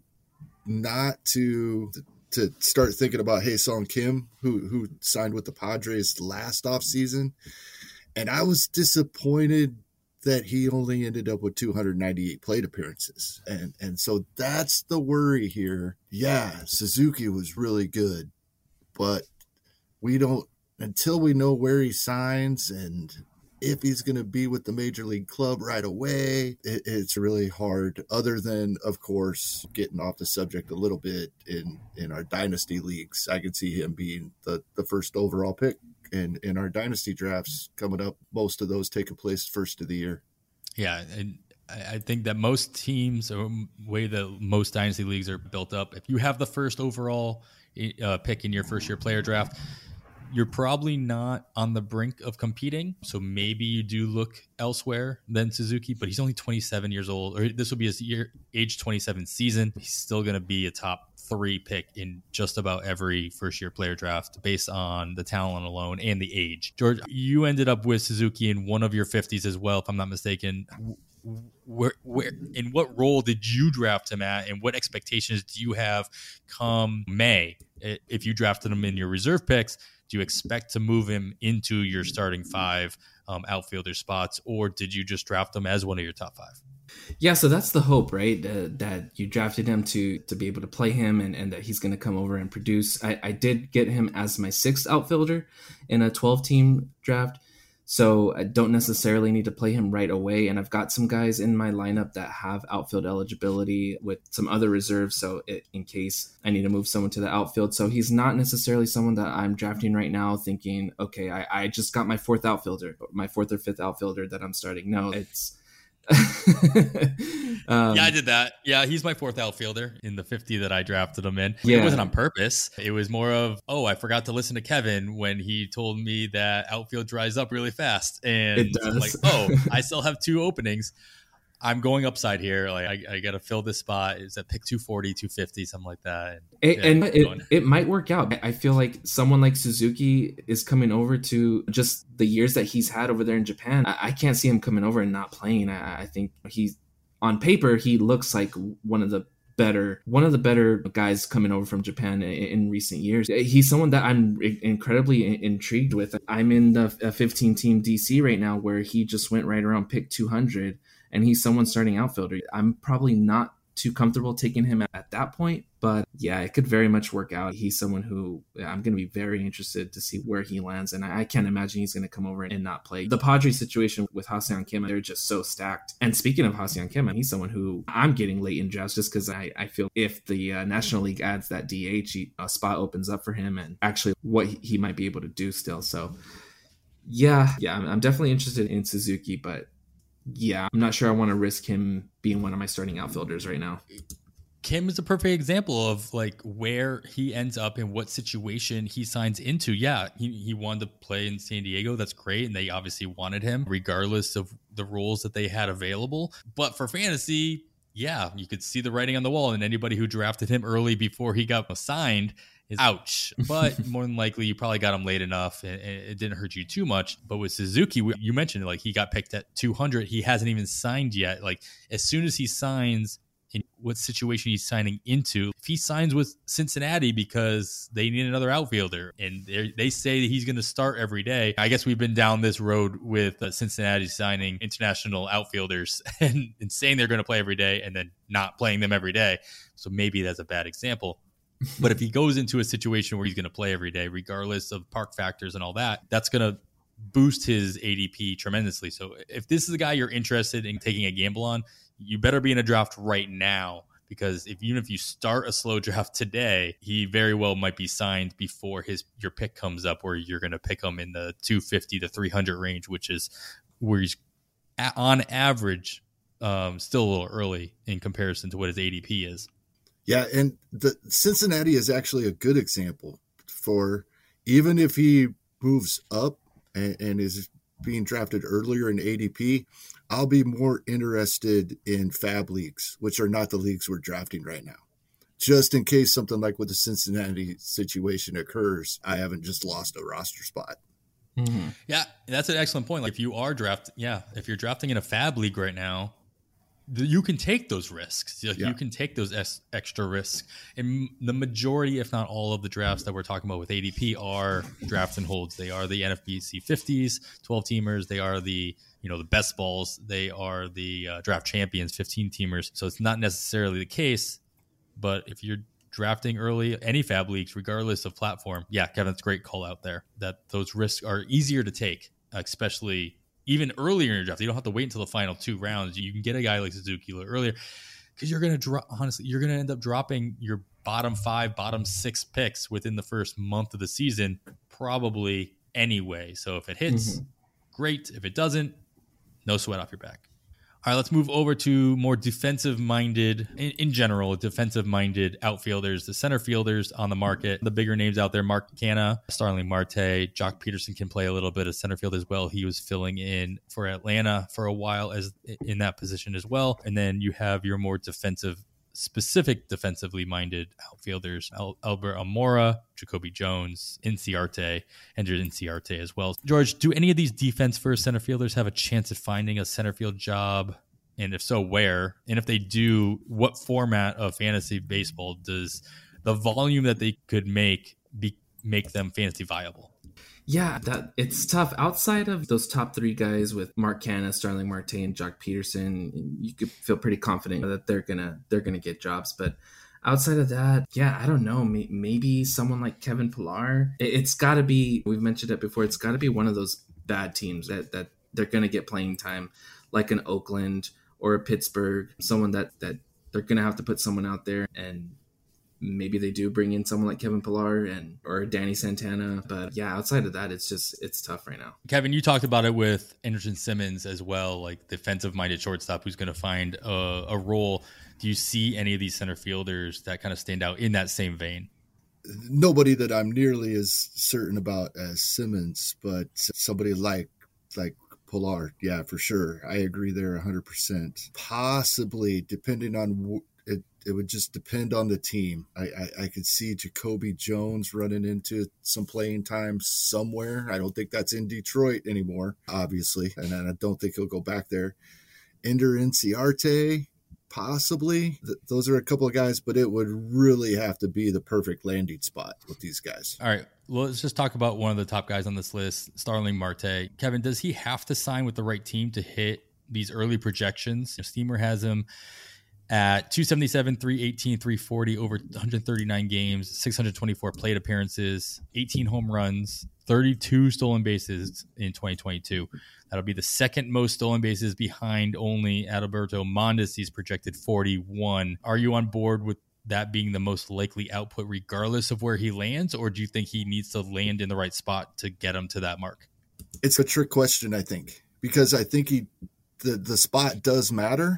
[SPEAKER 2] not to to start thinking about Ha-Seong Kim, who who signed with the Padres last offseason. And I was disappointed that he only ended up with two hundred ninety-eight plate appearances. And and so that's the worry here. Yeah, Suzuki was really good, but we don't, until we know where he signs and if he's going to be with the major league club right away, it, it's really hard, other than, of course, getting off the subject a little bit in, in our dynasty leagues. I could see him being the, the first overall pick in, in our dynasty drafts coming up. Most of those taking place first of the year.
[SPEAKER 1] Yeah, and I think that most teams, or way that most dynasty leagues are built up, if you have the first overall uh, pick in your first year player draft, you're probably not on the brink of competing. So maybe you do look elsewhere than Suzuki, but he's only twenty-seven years old, or this will be his year, age twenty-seven season. He's still going to be a top three pick in just about every first year player draft based on the talent alone and the age. George, you ended up with Suzuki in one of your fifties as well, if I'm not mistaken. Where, where, in what role did you draft him at, and what expectations do you have come May? If you drafted him in your reserve picks, do you expect to move him into your starting five um, outfielder spots, or did you just draft him as one of your top five?
[SPEAKER 3] Yeah, so that's the hope, right? Uh, that you drafted him to to be able to play him, and, and that he's going to come over and produce. I, I did get him as my sixth outfielder in a twelve-team draft, so I don't necessarily need to play him right away. And I've got some guys in my lineup that have outfield eligibility with some other reserves, so it, in case I need to move someone to the outfield. So he's not necessarily someone that I'm drafting right now thinking, okay, I, I just got my fourth outfielder, my fourth or fifth outfielder that I'm starting. No, it's...
[SPEAKER 1] um, yeah, I did that. Yeah, he's my fourth outfielder in the fifty that I drafted him in.
[SPEAKER 3] Yeah.
[SPEAKER 1] It wasn't on purpose. It was more of, oh, I forgot to listen to Kevin when he told me that outfield dries up really fast. And
[SPEAKER 3] it does.
[SPEAKER 1] I'm like, oh, I still have two openings. I'm going upside here. Like I, I got to fill this spot. Is at pick two forty, two fifty, something like that. And,
[SPEAKER 3] it,
[SPEAKER 1] yeah,
[SPEAKER 3] and it, it might work out. I feel like someone like Suzuki is coming over to just the years that he's had over there in Japan. I, I can't see him coming over and not playing. I, I think he's on paper, he looks like one of the better, one of the better guys coming over from Japan in, in recent years. He's someone that I'm incredibly in, intrigued with. I'm in the fifteen team D C right now where he just went right around pick two hundred. And he's someone starting outfielder. I'm probably not too comfortable taking him at, at that point, but yeah, it could very much work out. He's someone who I'm going to be very interested to see where he lands, and I, I can't imagine he's going to come over and not play. The Padres situation with Ha-Seong Kim, they're just so stacked. And speaking of Ha-Seong Kim, he's someone who I'm getting late in drafts just because I, I feel if the uh, National League adds that D H, he, a spot opens up for him and actually what he, he might be able to do still. So yeah, yeah, I'm, I'm definitely interested in Suzuki, but yeah, I'm not sure I want to risk him being one of my starting outfielders right now.
[SPEAKER 1] Kim is a perfect example of like where he ends up and what situation he signs into. Yeah, he, he wanted to play in San Diego. That's great. And they obviously wanted him regardless of the roles that they had available. But for fantasy, yeah, you could see the writing on the wall. And anybody who drafted him early before he got signed is ouch. But more than likely, you probably got him late enough and it didn't hurt you too much. But with Suzuki, you mentioned like he got picked at two hundred. He hasn't even signed yet. Like as soon as he signs, in what situation he's signing into. If he signs with Cincinnati because they need another outfielder and they say that he's going to start every day, I guess we've been down this road with uh, Cincinnati signing international outfielders and, and saying they're going to play every day and then not playing them every day. So maybe that's a bad example. But if he goes into a situation where he's going to play every day, regardless of park factors and all that, that's going to boost his A D P tremendously. So if this is a guy you're interested in taking a gamble on, you better be in a draft right now, because if even if you start a slow draft today, he very well might be signed before his your pick comes up, where you're going to pick him in the two fifty to three hundred range, which is where he's a- on average um, still a little early in comparison to what his A D P is.
[SPEAKER 2] Yeah, and the Cincinnati is actually a good example for even if he moves up and, and is being drafted earlier in A D P, I'll be more interested in fab leagues, which are not the leagues we're drafting right now. Just in case something like with the Cincinnati situation occurs, I haven't just lost a roster spot.
[SPEAKER 1] Mm-hmm. Yeah, that's an excellent point. Like if you are draft, yeah, if you're drafting in a fab league right now, you can take those risks. Like yeah. You can take those es- extra risks. And the majority, if not all of the drafts that we're talking about with A D P are drafts and holds. They are the N F B C fifties, twelve teamers. They are the, you know, the best balls. They are the uh, draft champions, fifteen teamers. So it's not necessarily the case, but if you're drafting early, any fab leagues, regardless of platform, yeah, Kevin, it's a great call out there that those risks are easier to take, especially even earlier in your draft. You don't have to wait until the final two rounds. You can get a guy like Suzuki a little earlier, because you're going to drop, honestly, you're going to end up dropping your bottom five, bottom six picks within the first month of the season, probably anyway. So if it hits, mm-hmm. great. If it doesn't, no sweat off your back. All right, let's move over to more defensive-minded, in, in general, defensive-minded outfielders, the center fielders on the market. The bigger names out there, Mark Canha, Starling Marte, Jock Peterson can play a little bit of center field as well. He was filling in for Atlanta for a while as in that position as well. And then you have your more defensive, specific defensively minded outfielders, Al- Albert Almora, Jacoby Jones, Inciarte, Ender Inciarte as well. George, do any of these defense first center fielders have a chance at finding a center field job? And if so, where? And if they do, what format of fantasy baseball does the volume that they could make be, make them fantasy viable?
[SPEAKER 3] Yeah, that it's tough. Outside of those top three guys with Mark Canha, Starling Marte, and Jock Peterson, you could feel pretty confident that they're gonna they're gonna get jobs. But outside of that, yeah, I don't know. Maybe someone like Kevin Pillar. It's got to be. We've mentioned it before. It's got to be one of those bad teams that that they're gonna get playing time, like an Oakland or a Pittsburgh. Someone that that they're gonna have to put someone out there, and maybe they do bring in someone like Kevin Pillar and or Danny Santana. But yeah, outside of that, it's just it's tough right now.
[SPEAKER 1] Kevin, you talked about it with Anderson Simmons as well, like defensive-minded shortstop who's going to find a, a role. Do you see any of these center fielders that kind of stand out in that same vein?
[SPEAKER 2] Nobody that I'm nearly as certain about as Simmons, but somebody like like Pillar, yeah, for sure. I agree there one hundred percent. Possibly, depending on it, it would just depend on the team. I, I, I could see Jacoby Jones running into some playing time somewhere. I don't think that's in Detroit anymore, obviously, and I don't think he'll go back there. Ender Inciarte, possibly. Th- those are a couple of guys, but it would really have to be the perfect landing spot with these guys.
[SPEAKER 1] All right, well, let's just talk about one of the top guys on this list, Starling Marte. Kevin, does he have to sign with the right team to hit these early projections? Steamer has him at two seventy-seven, three eighteen, three forty, over one hundred thirty-nine games, six hundred twenty-four plate appearances, eighteen home runs, thirty-two stolen bases in twenty twenty-two. That'll be the second most stolen bases behind only Adalberto Mondesi. He's projected forty-one. Are you on board with that being the most likely output regardless of where he lands, or do you think he needs to land in the right spot to get him to that mark?
[SPEAKER 2] It's a trick question, I think, because I think he the, the spot does matter.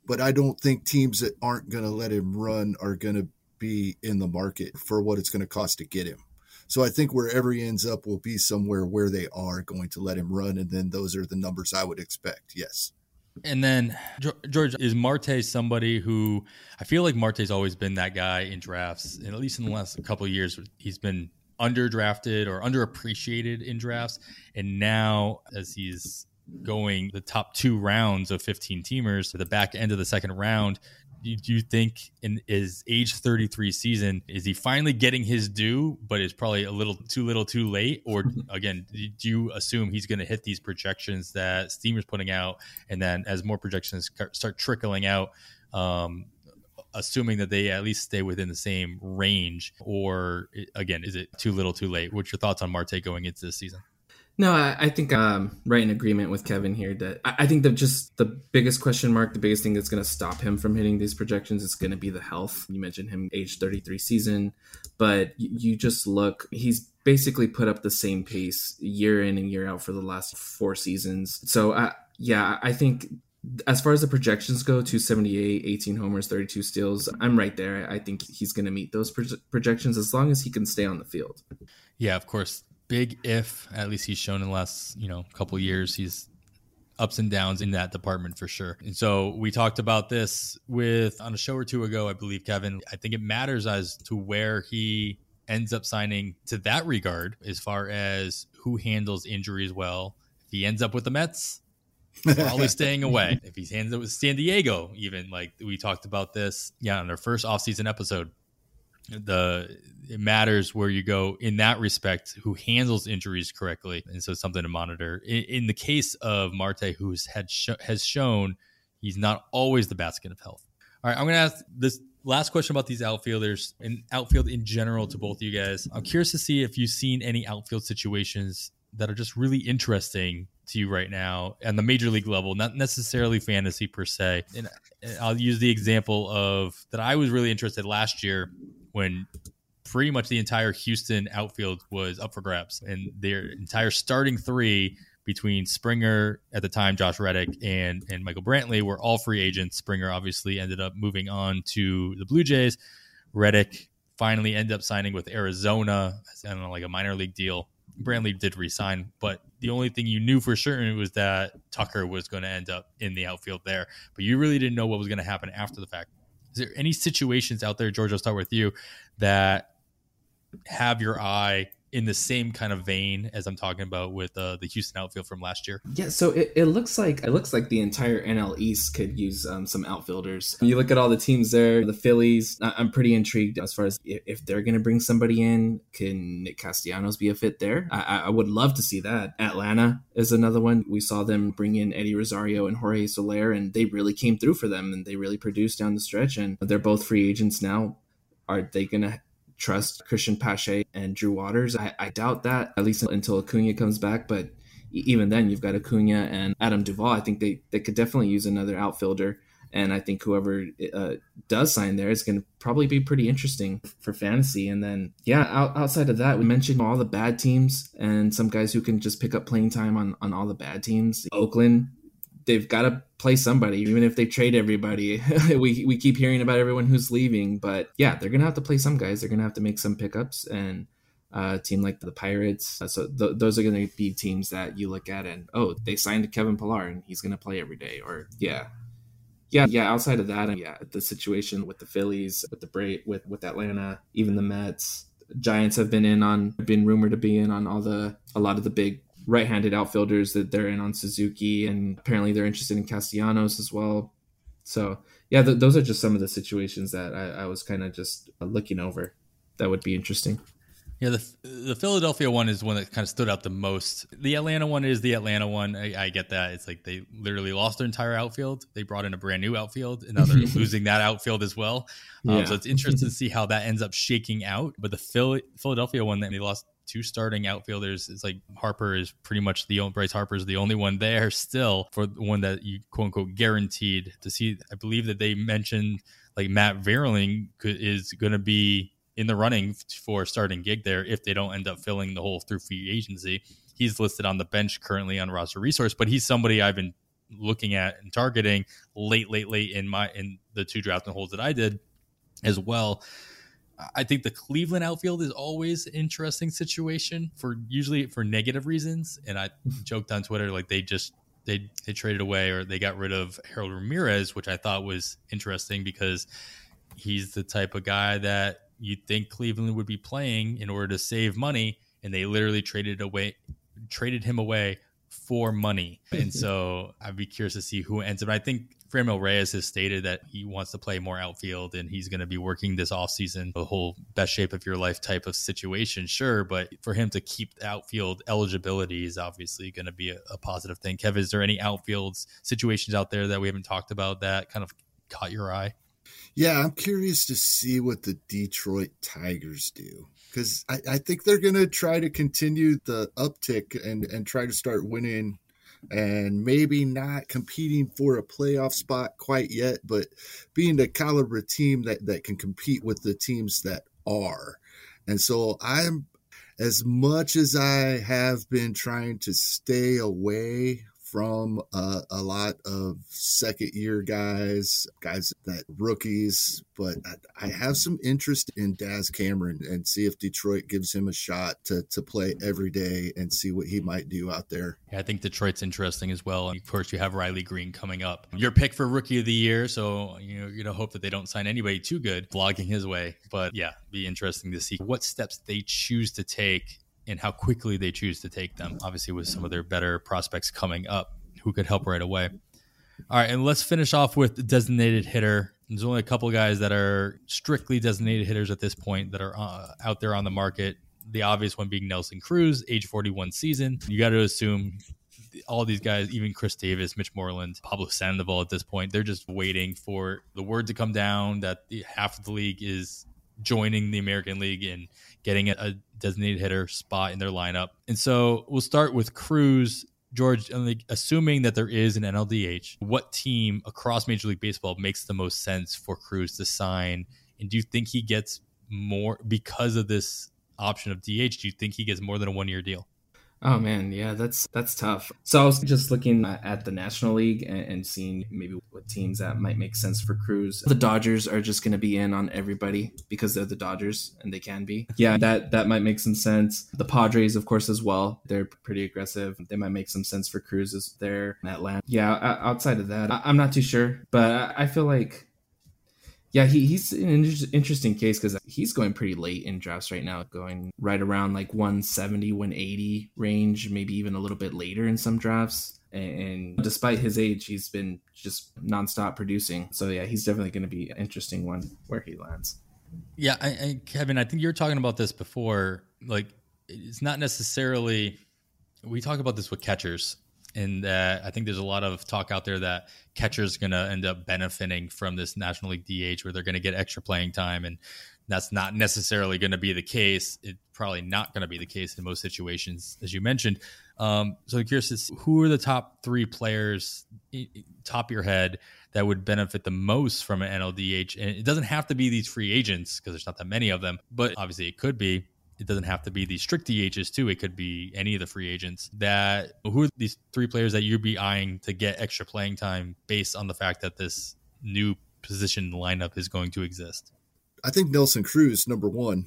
[SPEAKER 2] but I don't think teams that aren't going to let him run are going to be in the market for what it's going to cost to get him. So I think wherever he ends up will be somewhere where they are going to let him run, and then those are the numbers I would expect, yes.
[SPEAKER 1] And then, George, is Marte somebody who I feel like Marte's always been that guy in drafts, and at least in the last couple of years, he's been underdrafted or underappreciated in drafts. And now, as he's going the top two rounds of fifteen teamers to the back end of the second round, do you think in his age thirty-three season, is he finally getting his due, but it's probably a little too little too late? Or again, do you assume he's going to hit these projections that Steamer's putting out? And then as more projections start trickling out, um, assuming that they at least stay within the same range? Or again, is it too little too late? What's your thoughts on Marte going into this season?
[SPEAKER 3] No, I, I think I'm right in agreement with Kevin here that I, I think that just the biggest question mark, the biggest thing that's going to stop him from hitting these projections is going to be the health. You mentioned him age thirty-three season, but you, you just look, he's basically put up the same pace year in and year out for the last four seasons. So I, yeah, I think as far as the projections go, two seventy-eight, eighteen homers, thirty-two steals, I'm right there. I think he's going to meet those pro- projections as long as he can stay on the field.
[SPEAKER 1] Yeah, of course. Big if, at least he's shown in the last, you know, couple of years, he's ups and downs in that department for sure. And so we talked about this with on a show or two ago, I believe, Kevin. I think it matters as to where he ends up signing to that regard, as far as who handles injuries well. If he ends up with the Mets, probably staying away. If he ends up with San Diego, even like we talked about this, yeah, on our first offseason episode. The it matters where you go in that respect, who handles injuries correctly, and so it's something to monitor. In, in the case of Marte, who's had sh- has shown he's not always the basket of health. All right, I'm going to ask this last question about these outfielders and outfield in general to both of you guys. I'm curious to see if you've seen any outfield situations that are just really interesting to you right now on the major league level, not necessarily fantasy per se. And I'll use the example of that I was really interested last year when pretty much the entire Houston outfield was up for grabs, and their entire starting three between Springer at the time, Josh Reddick, and and Michael Brantley were all free agents. Springer obviously ended up moving on to the Blue Jays. Reddick finally ended up signing with Arizona, I don't know, like a minor league deal. Brantley did resign, but the only thing you knew for certain was that Tucker was going to end up in the outfield there, but you really didn't know what was going to happen after the fact. Is there any situations out there, George, I'll start with you, that have your eye in the same kind of vein as I'm talking about with uh, the Houston outfield from last year?
[SPEAKER 3] Yeah, so it, it looks like it looks like the entire N L East could use um, some outfielders. You look at all the teams there, the Phillies. I'm pretty intrigued as far as if they're going to bring somebody in. Can Nick Castellanos be a fit there? I, I would love to see that. Atlanta is another one. We saw them bring in Eddie Rosario and Jorge Soler, and they really came through for them, and they really produced down the stretch. And they're both free agents now. Are they going to trust Christian Pache and Drew Waters? I, I doubt that, at least until Acuna comes back. But even then, you've got Acuna and Adam Duvall. I think they, they could definitely use another outfielder. And I think whoever uh, does sign there is going to probably be pretty interesting for fantasy. And then, yeah, out, outside of that, we mentioned all the bad teams and some guys who can just pick up playing time on, on all the bad teams. Oakland, they've got to play somebody, even if they trade everybody. we we keep hearing about everyone who's leaving, but yeah, they're gonna have to play some guys. They're gonna have to make some pickups, and uh, a team like the Pirates. Uh, so th- those are gonna be teams that you look at and oh, they signed Kevin Pillar and he's gonna play every day. Or yeah, yeah, yeah. Outside of that, yeah, the situation with the Phillies, with the Bra- with with Atlanta, even the Mets, Giants have been in on, been rumored to be in on all the a lot of the big right-handed outfielders that they're in on Suzuki, and apparently they're interested in Castellanos as well. So yeah, th- those are just some of the situations that I, I was kind of just looking over that would be interesting.
[SPEAKER 1] Yeah, the the Philadelphia one is one that kind of stood out the most. The Atlanta one is the Atlanta one. I, I get that. It's like they literally lost their entire outfield. They brought in a brand new outfield, and now they're losing that outfield as well. Um, yeah. So it's interesting to see how that ends up shaking out. But the Phil- Philadelphia one, that they lost two starting outfielders. It's like Harper is pretty much the only, Bryce Harper is the only one there still for the one that you quote unquote guaranteed to see. I believe that they mentioned like Matt Vierling could, is going to be in the running for starting gig there if they don't end up filling the hole through free agency. He's listed on the bench currently on roster resource, but he's somebody I've been looking at and targeting late, late, late in my in the two drafting holes that I did as well. I think the Cleveland outfield is always an interesting situation for usually for negative reasons. And I joked on Twitter, like they just they they traded away or they got rid of Harold Ramirez, which I thought was interesting because he's the type of guy that you'd think Cleveland would be playing in order to save money, and they literally traded away traded him away for money. And so I'd be curious to see who ends up. I think Franmil Reyes has stated that he wants to play more outfield and he's going to be working this offseason, the whole best shape of your life type of situation. Sure. But for him to keep the outfield eligibility is obviously going to be a, a positive thing. Kev, is there any outfield situations out there that we haven't talked about that kind of caught your eye?
[SPEAKER 2] Yeah, I'm curious to see what the Detroit Tigers do, because I, I think they're going to try to continue the uptick and, and try to start winning and maybe not competing for a playoff spot quite yet, but being the caliber team that, that can compete with the teams that are. And so I'm, as much as I have been trying to stay away from uh, a lot of second year guys, guys that rookies, but I, I have some interest in Daz Cameron and see if Detroit gives him a shot to to play every day and see what he might do out there.
[SPEAKER 1] Yeah, I think Detroit's interesting as well. And of course, you have Riley Green coming up. Your pick for Rookie of the Year, so you know, you're gonna hope that they don't sign anybody too good, vlogging his way. But yeah, be interesting to see what steps they choose to take and how quickly they choose to take them, obviously with some of their better prospects coming up who could help right away. All right, and let's finish off with the designated hitter. There's only a couple guys that are strictly designated hitters at this point that are uh, out there on the market. The obvious one being Nelson Cruz, age forty-one season. You got to assume all these guys, even Chris Davis, Mitch Moreland, Pablo Sandoval at this point, they're just waiting for the word to come down that the, half of the league is joining the American League and getting a, a designated hitter spot in their lineup. And so we'll start with Cruz. George, assuming that there is an N L D H, what team across Major League Baseball makes the most sense for Cruz to sign? And do you think he gets more because of this option of D H? Do you think he gets more than a one-year deal?
[SPEAKER 3] Oh man, yeah, that's that's tough. So I was just looking at the National League and, and seeing maybe what teams that might make sense for Cruz. The Dodgers are just going to be in on everybody because they're the Dodgers and they can be. Yeah, that that might make some sense. The Padres, of course, as well. They're pretty aggressive. They might make some sense for Cruz as they're in Atlanta. Yeah, outside of that, I'm not too sure, but I feel like. Yeah, he, he's an inter- interesting case because he's going pretty late in drafts right now, going right around like one seventy, one eighty range, maybe even a little bit later in some drafts. And despite his age, he's been just nonstop producing. So yeah, he's definitely going to be an interesting one where he lands.
[SPEAKER 1] Yeah, I, I, Kevin, I think you were talking about this before. Like, it's not necessarily, we talk about this with catchers. And uh, I think there's a lot of talk out there that catchers going to end up benefiting from this National League D H where they're going to get extra playing time. And that's not necessarily going to be the case. It's probably not going to be the case in most situations, as you mentioned. Um, so I'm curious, to see, who are the top three players, top of your head, that would benefit the most from an N L D H? And it doesn't have to be these free agents because there's not that many of them, but obviously it could be. It doesn't have to be these strict D Hs too. It could be any of the free agents. That who are these three players that you'd be eyeing to get extra playing time based on the fact that this new position lineup is going to exist?
[SPEAKER 2] I think Nelson Cruz, number one,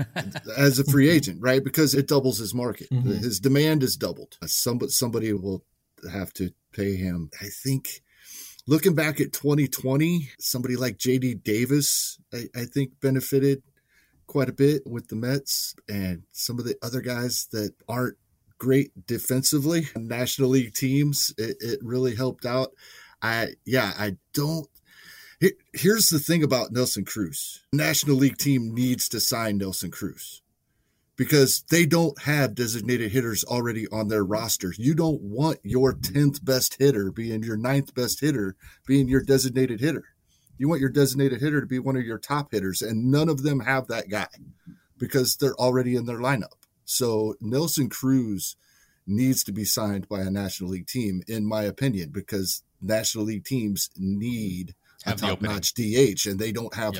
[SPEAKER 2] as a free agent, right? Because it doubles his market. Mm-hmm. His demand is doubled. Somebody, somebody will have to pay him. I think looking back at twenty twenty, somebody like J D Davis, I, I think benefited quite a bit with the Mets, and some of the other guys that aren't great defensively, National League teams, it, it really helped out. I, yeah, I don't, it, here's the thing about Nelson Cruz. National League team needs to sign Nelson Cruz because they don't have designated hitters already on their roster. You don't want your tenth best hitter being your ninth best hitter being your designated hitter. You want your designated hitter to be one of your top hitters, and none of them have that guy because they're already in their lineup. So Nelson Cruz needs to be signed by a National League team, in my opinion, because National League teams need have a top-notch D H, and they don't have
[SPEAKER 1] yep.
[SPEAKER 2] them.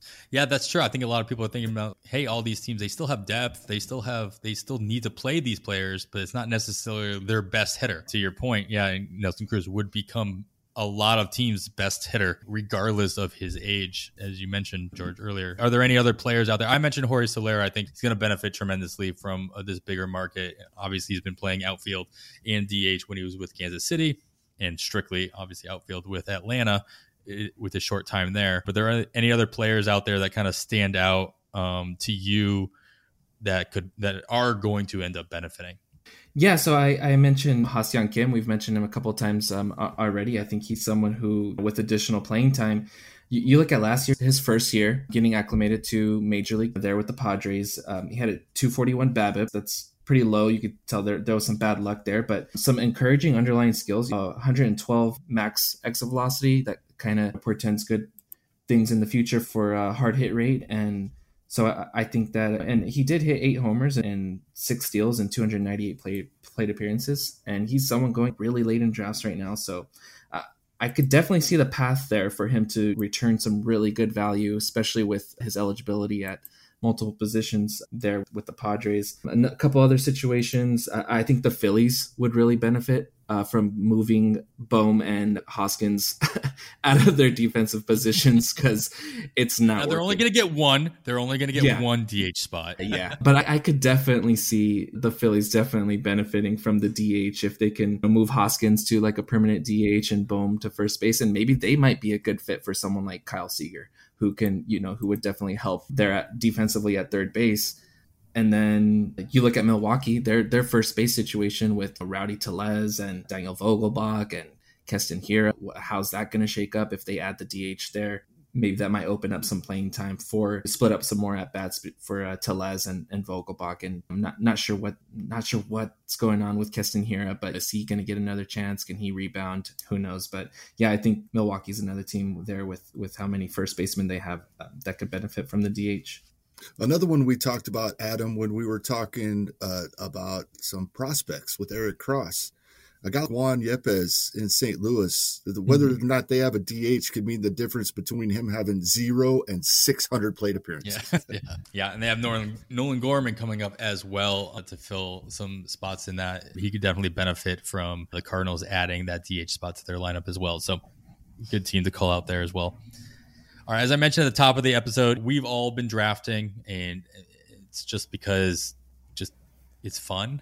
[SPEAKER 1] Yeah, that's true. I think a lot of people are thinking about, hey, all these teams, they still have depth. They still have, they still need to play these players, but it's not necessarily their best hitter. To your point, yeah, Nelson Cruz would become a lot of teams' best hitter, regardless of his age, as you mentioned, George, earlier. Are there any other players out there? I mentioned Jorge Soler. I think he's going to benefit tremendously from uh, this bigger market. Obviously, he's been playing outfield and D H when he was with Kansas City, and strictly, obviously, outfield with Atlanta with a short time there. But there are any other players out there that kind of stand out um, to you that could that are going to end up benefiting?
[SPEAKER 3] Yeah, so I, I mentioned Ha-Seong Kim. We've mentioned him a couple of times um, already. I think he's someone who, with additional playing time, you, you look at last year, his first year, getting acclimated to Major League there with the Padres. Um, he had a two forty-one BABIP. That's pretty low. You could tell there, there was some bad luck there, but some encouraging underlying skills. Uh, one hundred twelve max exit velocity. That kind of portends good things in the future for a hard hit rate. And so I, I think that, and he did hit eight homers and six steals and two hundred ninety-eight plate, plate appearances. And he's someone going really late in drafts right now. So uh, I could definitely see the path there for him to return some really good value, especially with his eligibility at multiple positions there with the Padres. A couple other situations, I think the Phillies would really benefit uh, from moving Bohm and Hoskins out of their defensive positions, because it's not
[SPEAKER 1] now they're
[SPEAKER 3] working.
[SPEAKER 1] only going to get one. They're only going to get
[SPEAKER 3] yeah.
[SPEAKER 1] one D H spot.
[SPEAKER 3] yeah, but I, I could definitely see the Phillies definitely benefiting from the D H if they can move Hoskins to like a permanent D H and Bohm to first base, and maybe they might be a good fit for someone like Kyle Seager, who can, you know, who would definitely help there at defensively at third base. And then you look at Milwaukee, their their first base situation with Rowdy Tellez and Daniel Vogelbach and Keston Hiura. How's that going to shake up if they add the D H there? Maybe that might open up some playing time for split up some more at bats for uh, Tellez and, and Vogelbach. And I'm not not sure what not sure what's going on with Keston Hiura, but is he going to get another chance? Can he rebound? Who knows? But yeah, I think Milwaukee's another team there with with how many first basemen they have uh, that could benefit from the D H.
[SPEAKER 2] Another one we talked about, Adam, when we were talking uh, about some prospects with Eric Cross. I got Juan Yepes in Saint Louis. Whether mm-hmm. or not they have a D H could mean the difference between him having zero and six hundred plate appearances.
[SPEAKER 1] Yeah, yeah. yeah. And they have Nolan, Nolan Gorman coming up as well uh, to fill some spots in that. He could definitely benefit from the Cardinals adding that D H spot to their lineup as well. So good team to call out there as well. All right, as I mentioned at the top of the episode, we've all been drafting, and it's just because just it's fun,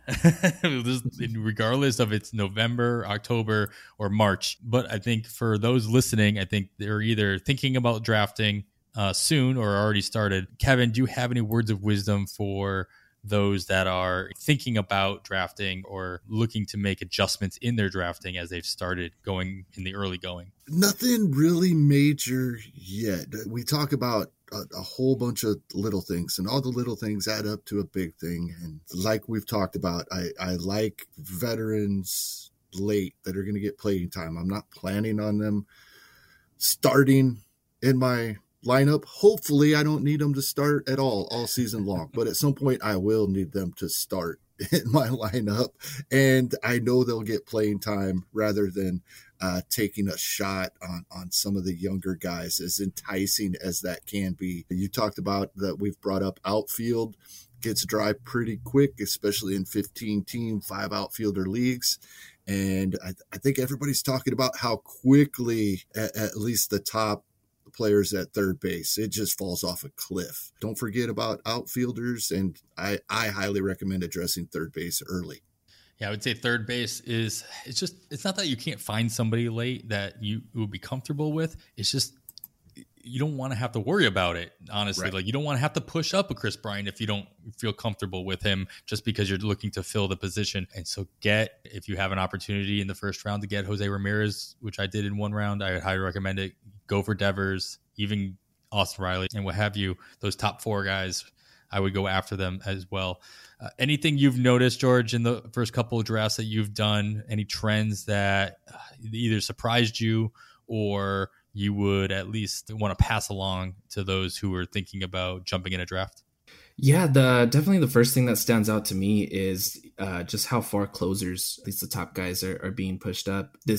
[SPEAKER 1] regardless of it's November, October, or March. But I think for those listening, I think they're either thinking about drafting uh, soon or already started. Kevin, do you have any words of wisdom for those that are thinking about drafting or looking to make adjustments in their drafting as they've started going in the early going?
[SPEAKER 2] Nothing really major yet. We talk about a, a whole bunch of little things, and all the little things add up to a big thing. And like we've talked about, I, I like veterans late that are going to get playing time. I'm not planning on them starting in my lineup. Hopefully I don't need them to start at all all season long, but at some point I will need them to start in my lineup, and I know they'll get playing time rather than uh, taking a shot on, on some of the younger guys, as enticing as that can be. You talked about that we've brought up outfield gets dry pretty quick, especially in fifteen team, five outfielder leagues. And I, I think everybody's talking about how quickly at, at least the top players at third base, it just falls off a cliff. Don't forget about outfielders, and I, I highly recommend addressing third base early.
[SPEAKER 1] Yeah, I would say third base is, it's just, it's not that you can't find somebody late that you would be comfortable with. It's just, you don't want to have to worry about it, honestly. Right. Like, you don't want to have to push up a Chris Bryant if you don't feel comfortable with him just because you're looking to fill the position. And so get, if you have an opportunity in the first round to get Jose Ramirez, which I did in one round, I would highly recommend it. Go for Devers, even Austin Riley and what have you. Those top four guys, I would go after them as well. Uh, anything you've noticed, George, in the first couple of drafts that you've done, any trends that either surprised you or you would at least want to pass along to those who are thinking about jumping in a draft?
[SPEAKER 3] Yeah, the definitely the first thing that stands out to me is uh, just how far closers, at least the top guys, are, are being pushed up. This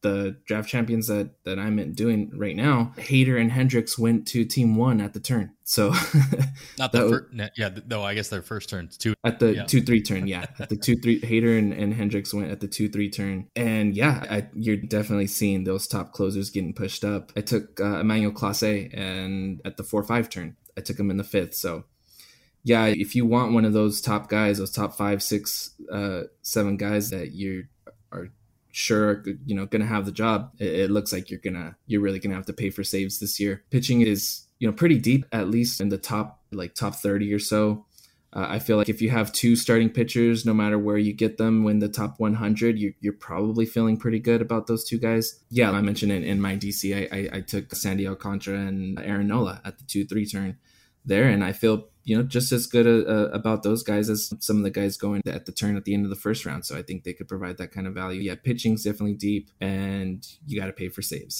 [SPEAKER 3] the draft champions that, that I'm doing right now, Hader and Hendricks went to team one at the turn. So
[SPEAKER 1] not the first, yeah, no, I guess their first turn two
[SPEAKER 3] at the
[SPEAKER 1] yeah.
[SPEAKER 3] two, three turn. Yeah. At the two, three, Hader and, and Hendricks went at the two, three turn. And yeah, I, you're definitely seeing those top closers getting pushed up. I took uh, Emmanuel Clase and at the four, five turn, I took him in the fifth. So yeah, if you want one of those top guys, those top five, six, uh, seven guys that you are sure, you know, going to have the job, it, it looks like you're going to, you're really going to have to pay for saves this year. Pitching is, you know, pretty deep, at least in the top, like top thirty or so. Uh, I feel like if you have two starting pitchers, no matter where you get them, when the top one hundred, you're, you're probably feeling pretty good about those two guys. Yeah, I mentioned it in my D C. I, I, I took Sandy Alcantara and Aaron Nola at the two, three turn there. And I feel, you know, just as good uh, about those guys as some of the guys going at the turn at the end of the first round. So I think they could provide that kind of value. Yeah, pitching's definitely deep, and you got to pay for saves.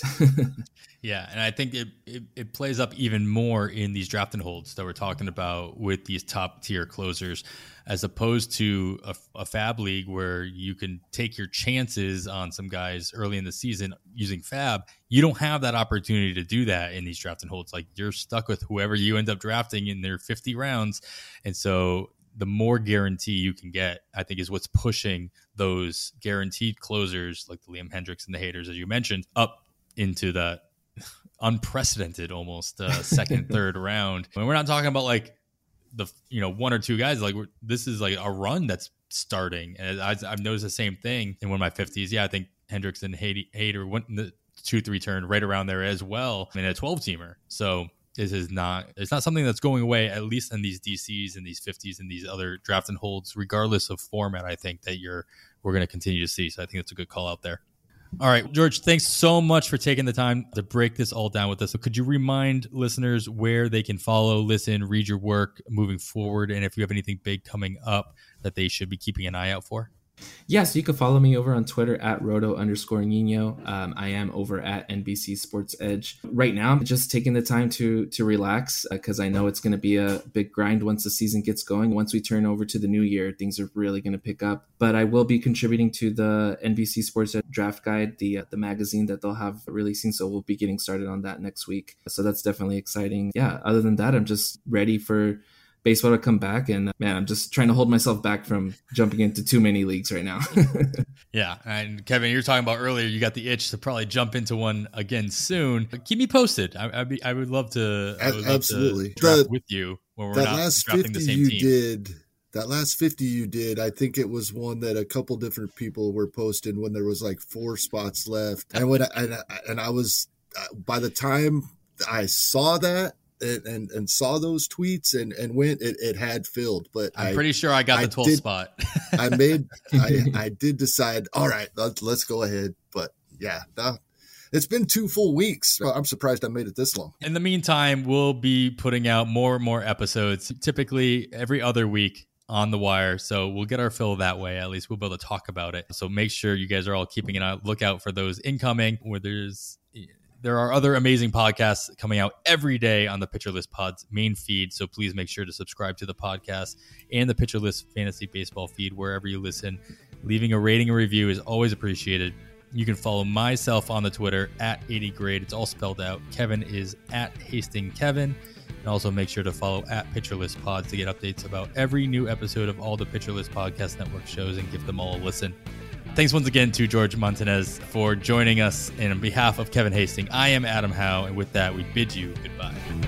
[SPEAKER 1] Yeah, and I think it, it it plays up even more in these draft and holds that we're talking about with these top tier closers, as opposed to a, a fab league where you can take your chances on some guys early in the season using fab. You don't have that opportunity to do that in these draft and holds. Like, you're stuck with whoever you end up drafting in their fifty rounds. And so the more guarantee you can get, I think, is what's pushing those guaranteed closers like the Liam Hendricks and the Haders, as you mentioned, up into that unprecedented almost uh, second, third round. I mean, we're not talking about like the, you know, one or two guys. Like, we're, this is like a run that's starting. And I, I've noticed the same thing in one of my fifties. Yeah, I think Hendricks and Hader went in the two, three turn right around there as well in a twelve teamer. So this is not, it's not something that's going away, at least in these D Cs and these fifties and these other draft and holds, regardless of format. I think that you're, we're going to continue to see. So I think that's a good call out there. All right, George, thanks so much for taking the time to break this all down with us. So could you remind listeners where they can follow, listen, read your work moving forward, and if you have anything big coming up that they should be keeping an eye out for?
[SPEAKER 3] Yeah, so you can follow me over on Twitter at roto underscore Nino. Um, I am over at N B C Sports Edge. Right now, I'm just taking the time to to relax because uh, I know it's going to be a big grind once the season gets going. Once we turn over to the new year, things are really going to pick up. But I will be contributing to the N B C Sports Edge Draft Guide, the uh, the magazine that they'll have releasing. So we'll be getting started on that next week. So that's definitely exciting. Yeah, other than that, I'm just ready for baseball to come back, and man, I'm just trying to hold myself back from jumping into too many leagues right now.
[SPEAKER 1] Yeah, and Kevin, you were talking about earlier, you got the itch to probably jump into one again soon. But keep me posted. I, I'd be, I would love to, I would love
[SPEAKER 2] absolutely
[SPEAKER 1] to draft
[SPEAKER 2] the,
[SPEAKER 1] with you when we're
[SPEAKER 2] that
[SPEAKER 1] not
[SPEAKER 2] last
[SPEAKER 1] drafting
[SPEAKER 2] fifty
[SPEAKER 1] the same
[SPEAKER 2] you
[SPEAKER 1] team.
[SPEAKER 2] did. That last fifty you did, I think it was one that a couple different people were posting when there was like four spots left, and when I, and, and I was by the time I saw that. And, and and saw those tweets and and went it, it had filled, but
[SPEAKER 1] I'm
[SPEAKER 2] I,
[SPEAKER 1] pretty sure I got
[SPEAKER 2] I
[SPEAKER 1] the twelfth
[SPEAKER 2] did,
[SPEAKER 1] spot.
[SPEAKER 2] I made I I did decide, all right, let's, let's go ahead. But yeah, no, it's been two full weeks. I'm surprised I made it this long.
[SPEAKER 1] In the meantime, we'll be putting out more and more episodes, typically every other week on the wire. So we'll get our fill that way. At least we'll be able to talk about it. So make sure you guys are all keeping an eye, look out for those incoming, where there's There are other amazing podcasts coming out every day on the Pitcher List Pod's main feed, so please make sure to subscribe to the podcast and the Pitcher List Fantasy Baseball feed wherever you listen. Leaving a rating and review is always appreciated. You can follow myself on the Twitter at eighty grade. It's all spelled out. Kevin is at Hastings Kevin. And also make sure to follow at Pitcher List Pod to get updates about every new episode of all the Pitcher List Podcast Network shows and give them all a listen. Thanks once again to George Montanez for joining us. And on behalf of Kevin Hastings, I am Adam Howe. And with that, we bid you goodbye.